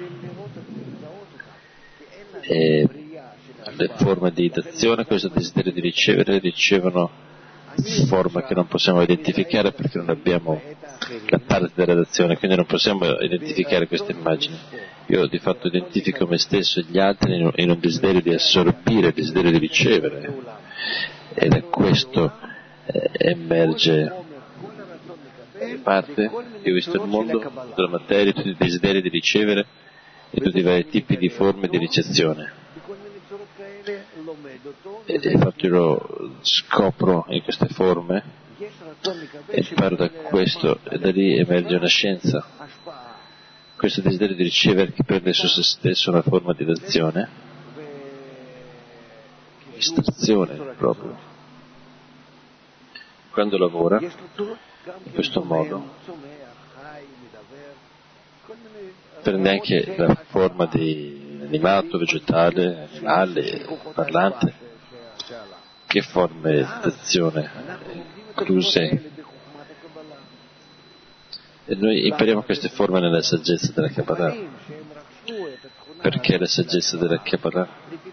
e le forme di d'azione, questo desiderio di ricevere, ricevono forme che non possiamo identificare perché non abbiamo la parte della d'azione, quindi non possiamo identificare queste immagini. Io di fatto identifico me stesso e gli altri in un, in un desiderio di assorbire, il desiderio di ricevere, e da questo eh, emerge parte. Io ho visto il mondo della materia, tutti i desideri di ricevere e tutti i vari tipi di forme di ricezione, e infatti lo scopro in queste forme e imparo da questo, e da lì emerge una scienza. Questo desiderio di ricevere che prende su se stesso una forma di d'azione, istrazione proprio. Quando lavora in questo modo prende anche la forma di animato, vegetale, animale, parlante. Che forme d'azione incluse? E noi impariamo queste forme nella saggezza della Kabbalah. Perché la saggezza della Kabbalah?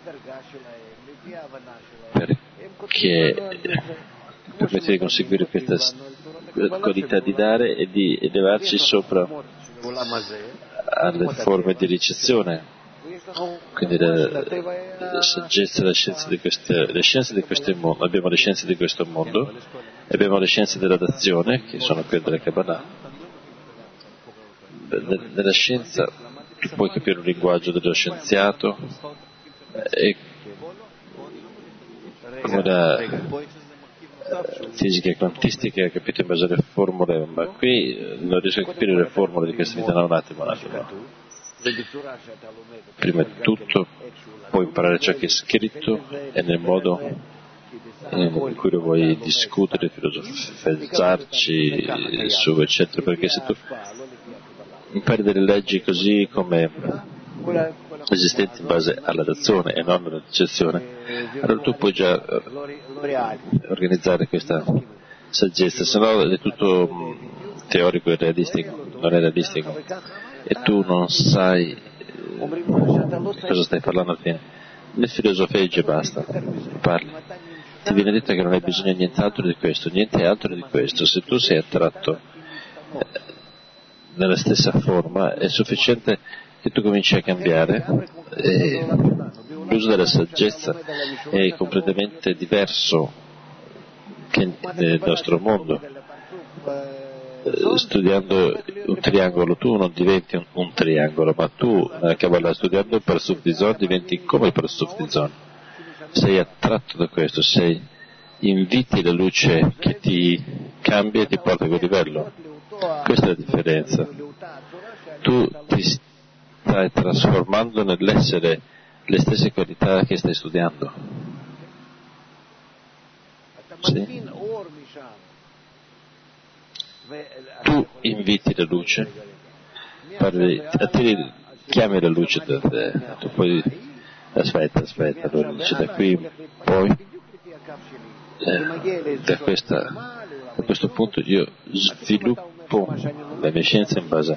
Perché permette di conseguire questa qualità di dare e di elevarci sopra alle forme di ricezione. Quindi la, la saggezza e la scienza di queste, le scienze di questo mondo, abbiamo le scienze di questo mondo e abbiamo le scienze della d'azione, che sono quelle della Kabbalah. Nella scienza tu puoi capire un linguaggio dello scienziato e come la fisica quantistica ha capito in base alle formule, ma qui non riesco a capire le formule di questa vita. No, un attimo, un attimo. Prima di tutto puoi imparare ciò che è scritto e nel modo in cui lo vuoi discutere, filosofeggiarci su, eccetera, perché se tu impari delle leggi così come esistenti in base alla d'azione e non alla ricezione, allora tu puoi già organizzare questa saggezza, se no è tutto teorico e realistico, non è realistico, e tu non sai eh, cosa stai parlando alla fine. Le filosofeggi e basta, parli. Ti viene detto che non hai bisogno di nient'altro di questo, niente altro di questo. Se tu sei attratto eh, nella stessa forma, è sufficiente che tu cominci a cambiare, e l'uso della saggezza è completamente diverso che nel nostro mondo. eh, studiando un triangolo tu non diventi un, un triangolo, ma tu nella Kabbalah studiando il Parsuf di Zohar diventi come il Parsuf di Zohar. Sei attratto da questo, sei, inviti la luce che ti cambia e ti porta a quel livello. Questa è la differenza. Tu ti stai trasformando nell'essere le stesse qualità che stai studiando. Sì? Tu inviti la luce, parli, attiri, chiami la luce da te, tu poi aspetta, aspetta, allora dice da qui in poi, eh, da, questa, da questo punto io sviluppo la mia scienza in base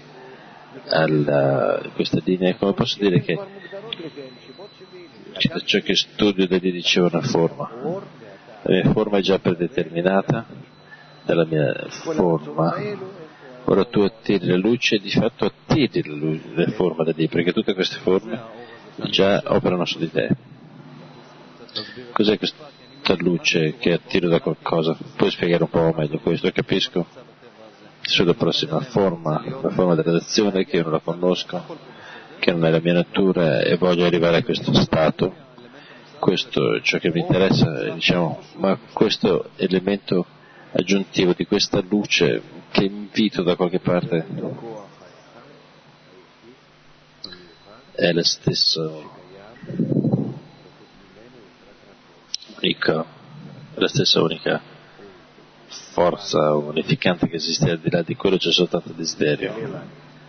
a questa linea, come posso dire che da ciò che studio da lì ricevo una forma, la mia forma è già predeterminata dalla mia forma, ora tu attiri la luce e di fatto attiri la, luce, la forma da lì, perché tutte queste forme già operano su di te. Cos'è questa luce che attiro da qualcosa? Puoi spiegare un po' meglio questo? Capisco sulla prossima forma, la forma della relazione che io non la conosco, che non è la mia natura e voglio arrivare a questo stato. Questo è ciò che mi interessa, diciamo, ma questo elemento aggiuntivo di questa luce che invito da qualche parte è la stessa unica, la stessa unica forza unificante che esiste, al di là di quello c'è soltanto desiderio.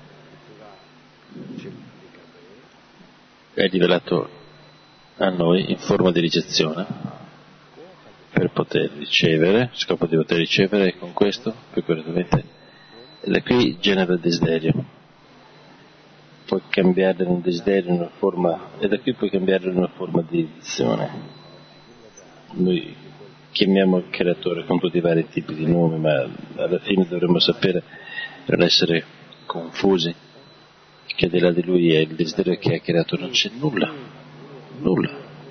È rivelato a noi in forma di ricezione per poter ricevere, scopo di poter ricevere, e con questo poi correttamente da qui genera il desiderio, puoi cambiare un desiderio in una forma, e da qui puoi cambiare in una forma di azione. Noi chiamiamo il creatore con tutti i vari tipi di nomi, ma alla fine dovremmo sapere, per non essere confusi, che di là di lui è il desiderio che ha creato, non c'è nulla, nulla.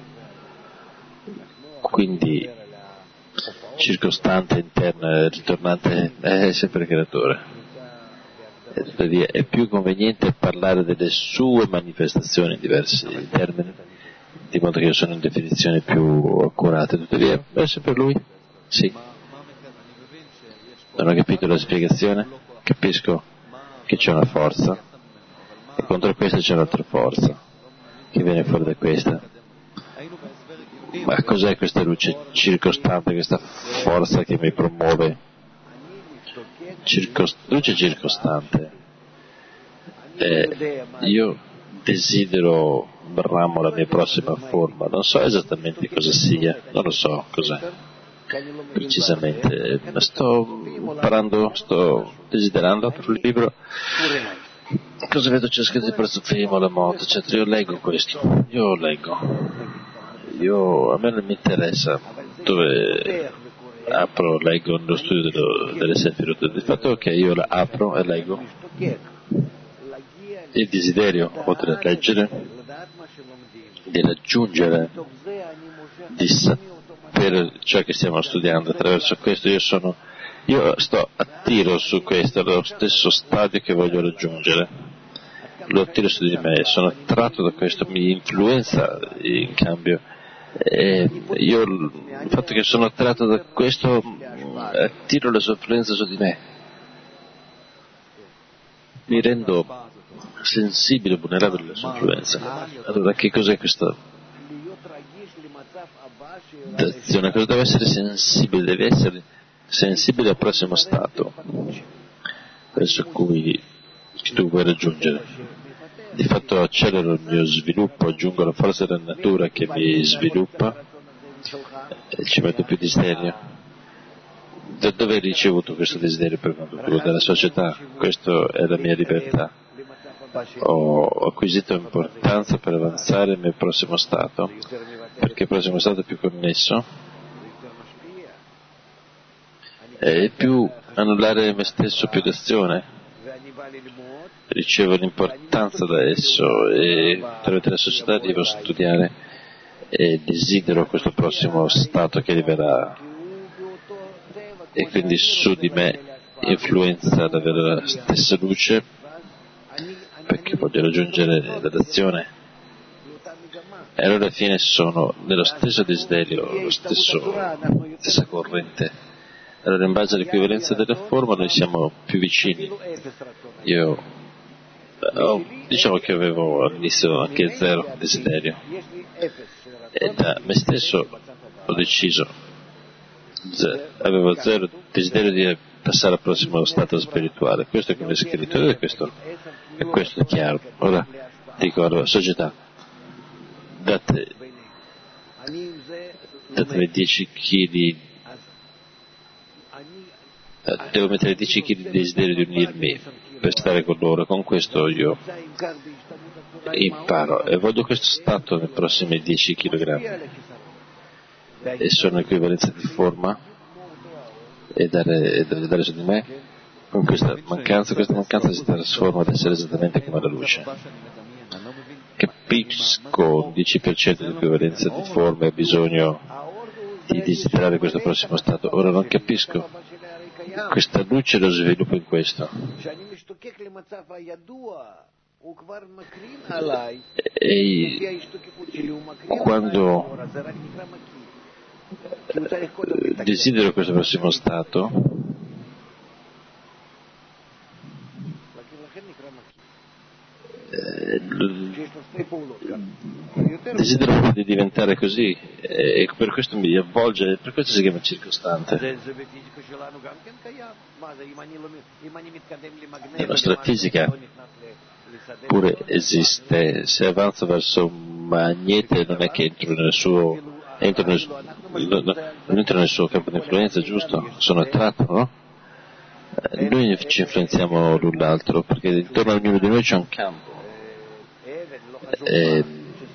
Quindi circostante, interna, ritornante, è sempre creatore. E tuttavia è più conveniente parlare delle sue manifestazioni in diversi termini, di modo che sono in definizioni più accurate. Tuttavia è sempre lui? Sì. Non ho capito la spiegazione? Capisco che c'è una forza e contro questa c'è un'altra forza che viene fuori da questa. Ma cos'è questa luce circostante, questa forza che mi promuove? Circost- luce circostante. Eh, io desidero, bramo la mia prossima forma, non so esattamente cosa sia, non lo so cos'è precisamente, ma sto imparando, sto desiderando per un libro. Cosa vedo? C'è scritto il Parsufim, la moto, eccetera. Io leggo questo, io leggo. Io, a me non mi interessa dove apro, leggo nello studio dello, delle Sefirot. Il fatto è che io la apro e leggo. Il desiderio, oltre a leggere, di raggiungere, di sapere ciò che stiamo studiando. Attraverso questo io sono, io sto attiro su questo, è lo stesso stadio che voglio raggiungere. Lo attiro su di me, sono attratto da questo, mi influenza in cambio. E io, il fatto che sono attratto da questo, attiro la sua influenza su di me, mi rendo sensibile, vulnerabile alla sua influenza. Allora che cos'è questa azione? Cosa deve essere sensibile? Deve essere sensibile al prossimo stato verso cui tu vuoi raggiungere. Di fatto accelero il mio sviluppo, aggiungo la forza della natura che mi sviluppa e ci metto più desiderio. Da dove hai ricevuto questo desiderio per conto tuo? Dalla società. Questa è la mia libertà. Ho acquisito importanza per avanzare nel prossimo stato, perché il prossimo stato è più connesso e più annullare me stesso, più d'azione. Ricevo l'importanza da esso e tramite la società devo studiare e desidero questo prossimo stato che arriverà, e quindi su di me influenza ad avere la stessa luce, perché voglio raggiungere l'azione, e allora alla fine sono nello stesso desiderio, lo stesso, stessa corrente. Allora in base all'equivalenza della forma noi siamo più vicini. Io oh, diciamo che avevo all'inizio anche zero desiderio, e da me stesso ho deciso, ze- avevo zero desiderio di passare al prossimo stato spirituale. Questo è come è scritto, e questo, e questo è chiaro. Ora dico alla società, date, datemi dieci chili, devo mettere dieci chili di desiderio di unirmi per stare con loro. Con questo io imparo e voglio questo stato nei prossimi dieci chilogrammi, e sono equivalenza di forma e dare, e dare su di me. Con questa mancanza, questa mancanza si trasforma ad essere esattamente come la luce. Capisco il dieci per cento di equivalenza di forma e ho bisogno di desiderare questo prossimo stato. Ora non capisco questa luce, lo sviluppo in questo. E quando desidero questo prossimo stato, eh, desidero di diventare così, e per questo mi avvolge, per questo si chiama circostante. La nostra fisica pure esiste. Se avanzo verso un magnete non è che entro nel suo entro nel, non entro nel suo campo di influenza, giusto? Sono attratto, no? Noi ci influenziamo l'un l'altro perché intorno a ognuno di noi c'è un campo. E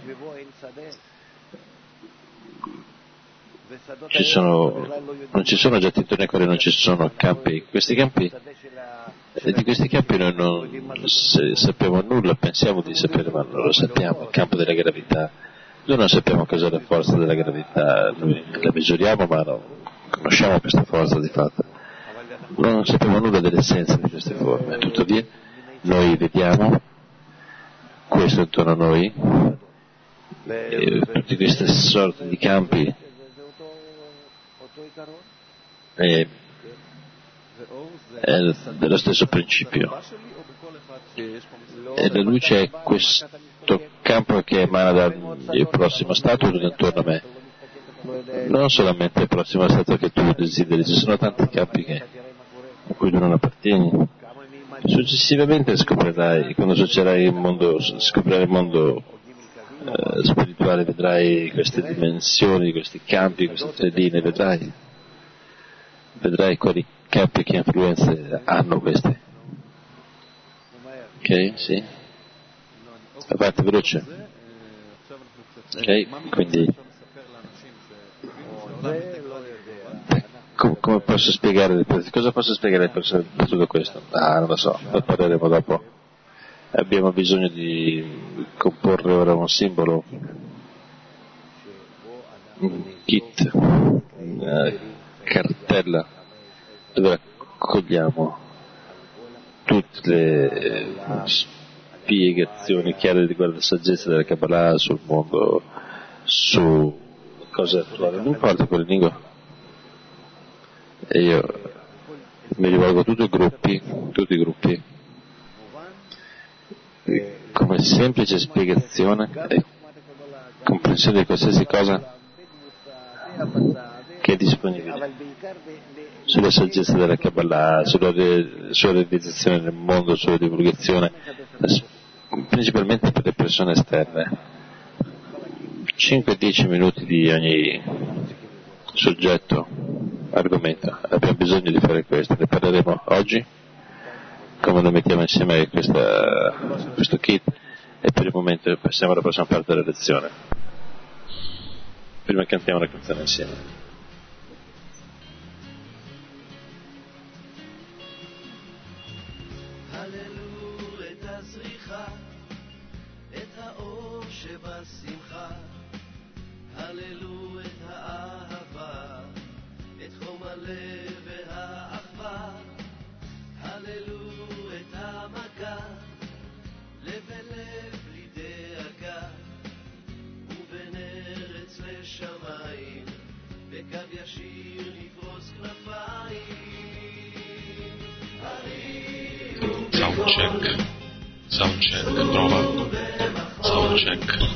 ci sono, non ci sono oggetti intorno ai quali non ci sono campi. Questi campi, e di questi campi noi non sappiamo nulla, pensiamo di sapere, ma non lo sappiamo. Il campo della gravità, noi non sappiamo cos'è la forza della gravità, noi la misuriamo ma non conosciamo questa forza di fatto, non sappiamo nulla dell'essenza di queste forme. Tuttavia noi vediamo questo intorno a noi, e tutte queste sorte di campi, e è dello stesso principio, e la luce è questo campo che emana dal prossimo stato intorno a me, non solamente il prossimo stato che tu desideri, ci sono tanti campi che, a cui tu non appartieni. Successivamente scoprirai, quando succederai il mondo, scoprirai il mondo eh, spirituale, vedrai queste dimensioni, questi campi, queste tre linee, vedrai, vedrai quali campi, che influenze hanno queste. Ok? Sì? Avanti, veloce. Ok? Quindi Com- come posso spiegare, cosa posso spiegare per tutto questo? Ah, non lo so, ne parleremo dopo. Abbiamo bisogno di comporre ora un simbolo, un kit, una cartella, dove raccogliamo tutte le spiegazioni chiare riguardo la saggezza della Kabbalah sul mondo, su cose attuali, non importa quelle lingue. E io mi rivolgo a tutti i gruppi, tutti i gruppi, come semplice spiegazione e comprensione di qualsiasi cosa che è disponibile sulla saggezza della Kabbalah, sulla, re, sulla realizzazione del mondo, sulla divulgazione, principalmente per le persone esterne. cinque dieci minuti di ogni soggetto, argomento. Abbiamo bisogno di fare questo, ne parleremo oggi, come lo mettiamo insieme questa, questo kit, e per il momento passiamo alla prossima parte della lezione. Prima cantiamo la canzone insieme. check, sound check, prova, sound check.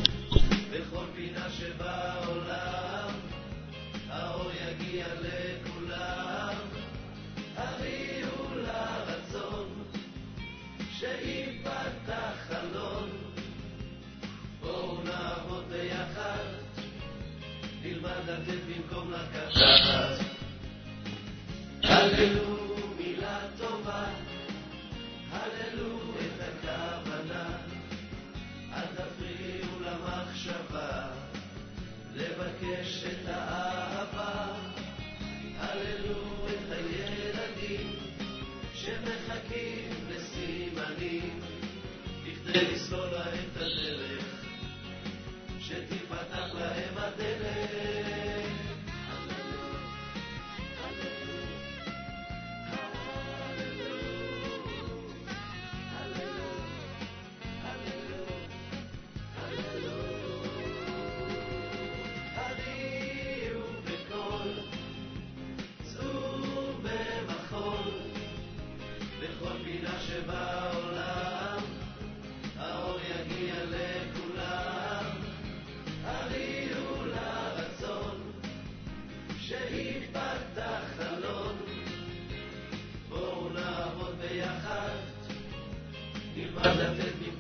הללו מילה טובה, הללו את הכוונה, אל תפריעו למחשבה, לבקש את האהבה, הללו את הילדים שמחכים לסימנים, בכדי לסלול להם את הדרך, שתפתח להם הדלת. שבעולם האור יגיע לכולם, הריעו לרצון שיפתח חלון, בואו נעבוד ביחד, נלמד לתת